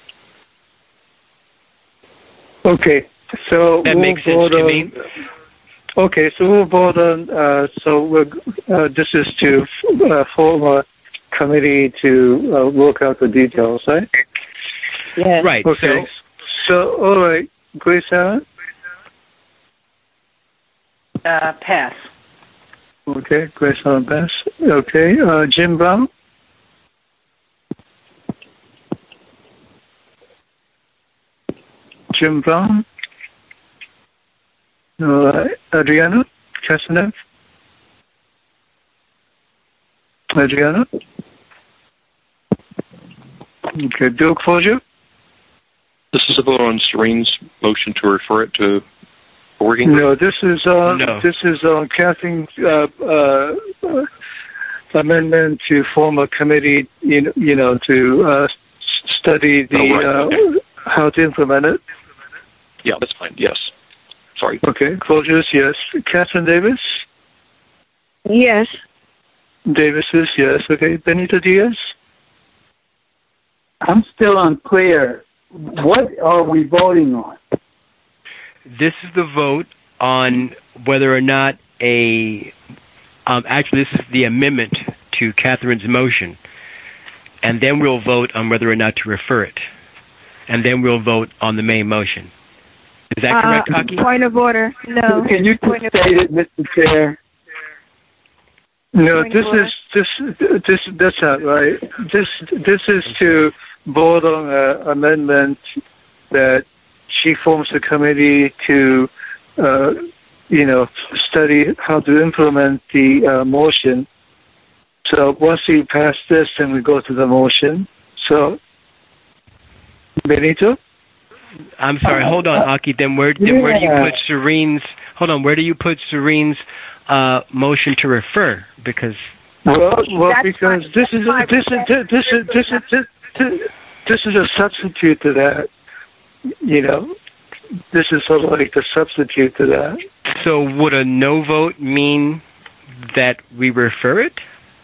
Okay, so that we'll makes sense vote to on, me. Okay, so we'll vote on. Uh, so we're, uh, this is to uh, form a committee to uh, work out the details, right? Yes. Right. Okay. So, so all right, Grace Allen. Uh, pass. Okay, Grace Allen, pass. Okay, uh, Jim Brown. Jim Brown. Uh, Adriana Castanev. Adriana. Okay, Bill Closure. This is a vote on Serene's motion to refer it to a working group? No, this is on no. this is on Kathleen's uh, uh, uh, amendment to form a committee. You know, you know to uh, study the oh, right. uh, okay. how to implement it. Yeah, that's fine. Yes. Sorry. Okay, Closures, yes. Catherine Davis? Yes. Davis is yes. Okay, Benito Diaz? I'm still unclear. What are we voting on? This is the vote on whether or not a... Um, actually, this is the amendment to Catherine's motion. And then we'll vote on whether or not to refer it. And then we'll vote on the main motion. Is that correct, uh, Hockey? Point of order. No. Can you just state it, Mister Chair? No, this is this this that's not right. This this is to vote on an amendment that she forms a committee to, uh, you know, study how to implement the uh, motion. So once we pass this, then we go to the motion. So, Benito. I'm sorry. Hold on, Aki. Then where, then yeah. where do you put Serene's? Hold on. Where do you put Serene's uh, motion to refer? Because well, well, because this is a, this is this is this is this is this is a substitute to that. You know, this is sort of like a substitute to that. So would a no vote mean that we refer it?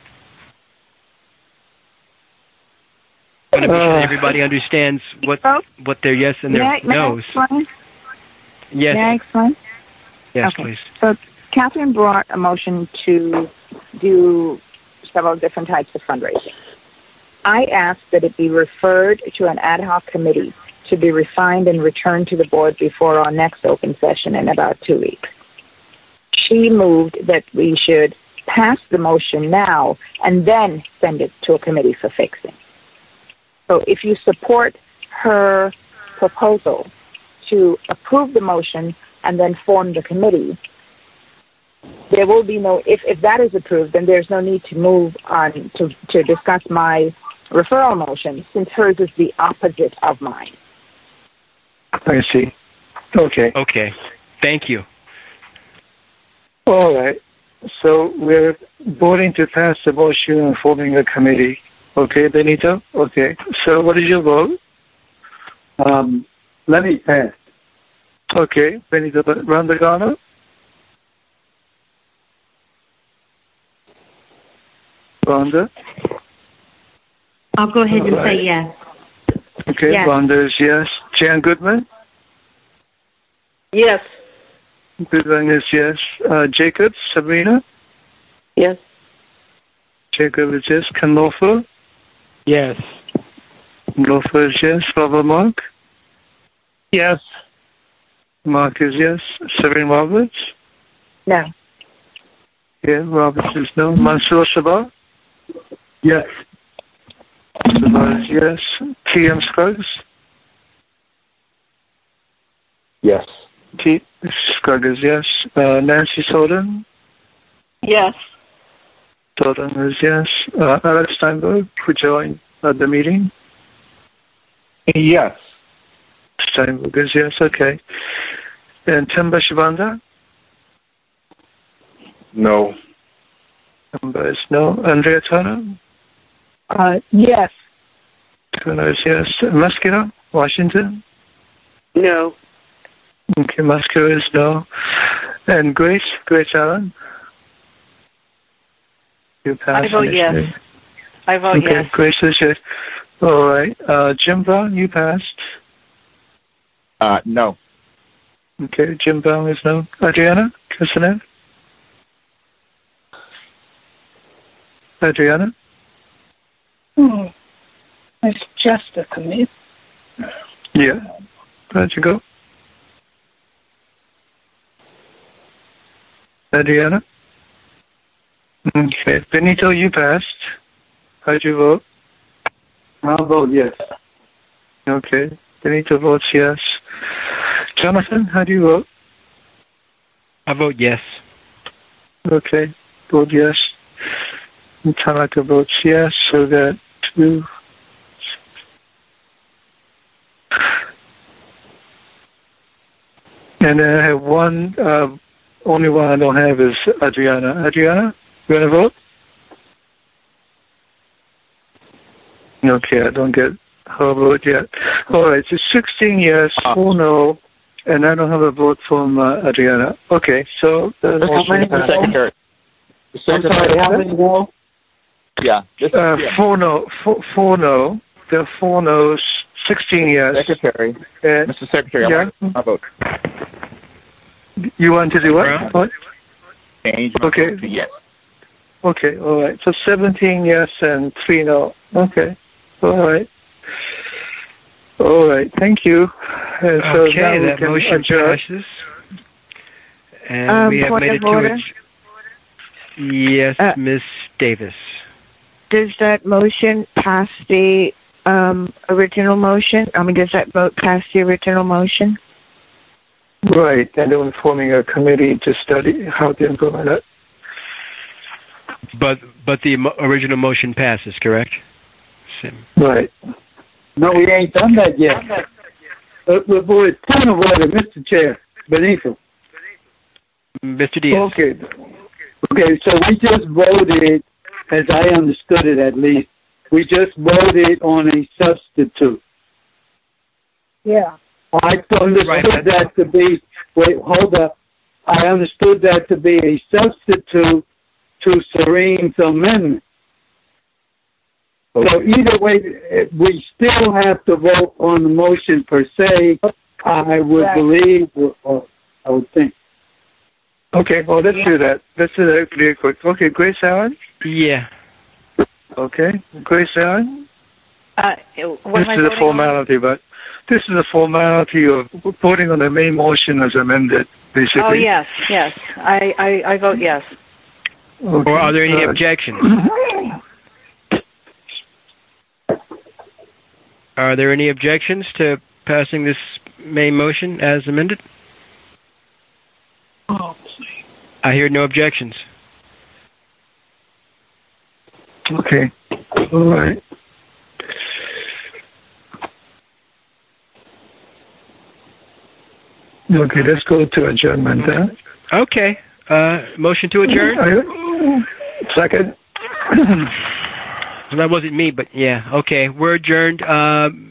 I want to make sure everybody understands what what their yes and their may I, may no's. I explain? Yes. May I explain? Yes, okay. please. So Catherine brought a motion to do several different types of fundraising. I asked that it be referred to an ad hoc committee to be refined and returned to the board before our next open session in about two weeks. She moved that we should pass the motion now and then send it to a committee for fixing. So if you support her proposal to approve the motion and then form the committee, there will be no, if, if that is approved, then there's no need to move on to, to discuss my referral motion, since hers is the opposite of mine. I see. Okay. Okay. Thank you. All right. So we're voting to pass the motion and forming a committee. Okay, Benito? Okay. So what is your vote? Um, let me pass. Okay, Benito Brandagano? Rhonda? I'll go ahead and right. say yes. Okay, yes. Rhonda is yes. Jan Goodman? Yes. Goodman is yes. Uh, Jacob, Sabrina? Yes. Jacob is yes. Ken Loeffler? Yes. Loeffler is yes. Robert Mark? Yes. Mark is yes. Sabrina Roberts? No. Yeah, Roberts is no. Mansour Sabah? Yes. Sabah is yes. T M Scruggs? Yes. T. Scruggs is yes. Uh, Nancy Soden? Yes. Soden is yes. Uh, Alex Steinberg, who joined uh, the meeting? Yes. Steinberg is yes, okay. And Temba Shibanda? No. Temba is no. Andrea Turner? Uh, yes. Turner is yes. Muscular, Washington? No. Okay, Muscular is no. And Grace? Grace Allen? You passed. I vote yes. I vote okay, yes. Grace is yes. All right. Uh, Jim Brown, you passed. Uh, no. Okay, Jim Brown is no. Adriana Casanev? Adriana? Hmm. It's just a commit. Yeah. How'd you go? Adriana? Okay. Benito, you passed. How'd you vote? I'll vote yes. Okay. Benito votes yes. Jonathan, how do you vote? I vote yes. Okay. Vote yes. And Tanaka votes yes, so that two. And then I have one, uh, only one I don't have is Adriana. Adriana, you want to vote? Okay, I don't get her vote yet. All right, so sixteen yes, four no, and I don't have a vote from uh, Adriana. Okay, so the motion The secretary. The secretary. I'm sorry, how many no? Yeah. This, uh, yeah. Four no, four, four no. There are four no's, sixteen yes. Secretary. And, Mister Secretary, yeah. I want my vote. You want to do what? What? Change my Okay. vote to yes. Okay, all right. So seventeen yes and three no. Okay, all right. All right, thank you. And so Okay, now we that can motion adjourn. passes. And Um, we have point made of it order? to it. Yes, Uh, Miss Davis. Does that motion pass the um, original motion? I mean, does that vote pass the original motion? Right, and then we're forming a committee to study how to implement it. But but the mo- original motion passes, correct? Sim. Right. No, we ain't done that yet. Uh, we're point of order, Mister Chair. Benito. Mister Diaz. Okay. Okay, so we just voted, as I understood it at least, we just voted on a substitute. Yeah. I understood Right. that to be, wait, hold up. I understood that to be a substitute to Serene's amendment. Okay. So either way, eh, we still have to vote on the motion per se, I would Right. believe, or, or I would think. Okay, well, let's do that. Let's do that really quick. Okay, Grace Allen? Yeah. Okay, Grace Allen? Uh, what This am I is a voting on? formality, but this is a formality of voting on the main motion as amended, basically. Oh, yes, yes. I, I, I vote yes. Okay. Or are there any Uh, objections? Are there any objections to passing this main motion as amended? Oh, I hear no objections. Okay. All right. Okay, let's go to adjournment then. Okay. Uh, motion to adjourn? Second. That wasn't me, but yeah. Okay, we're adjourned. Uh,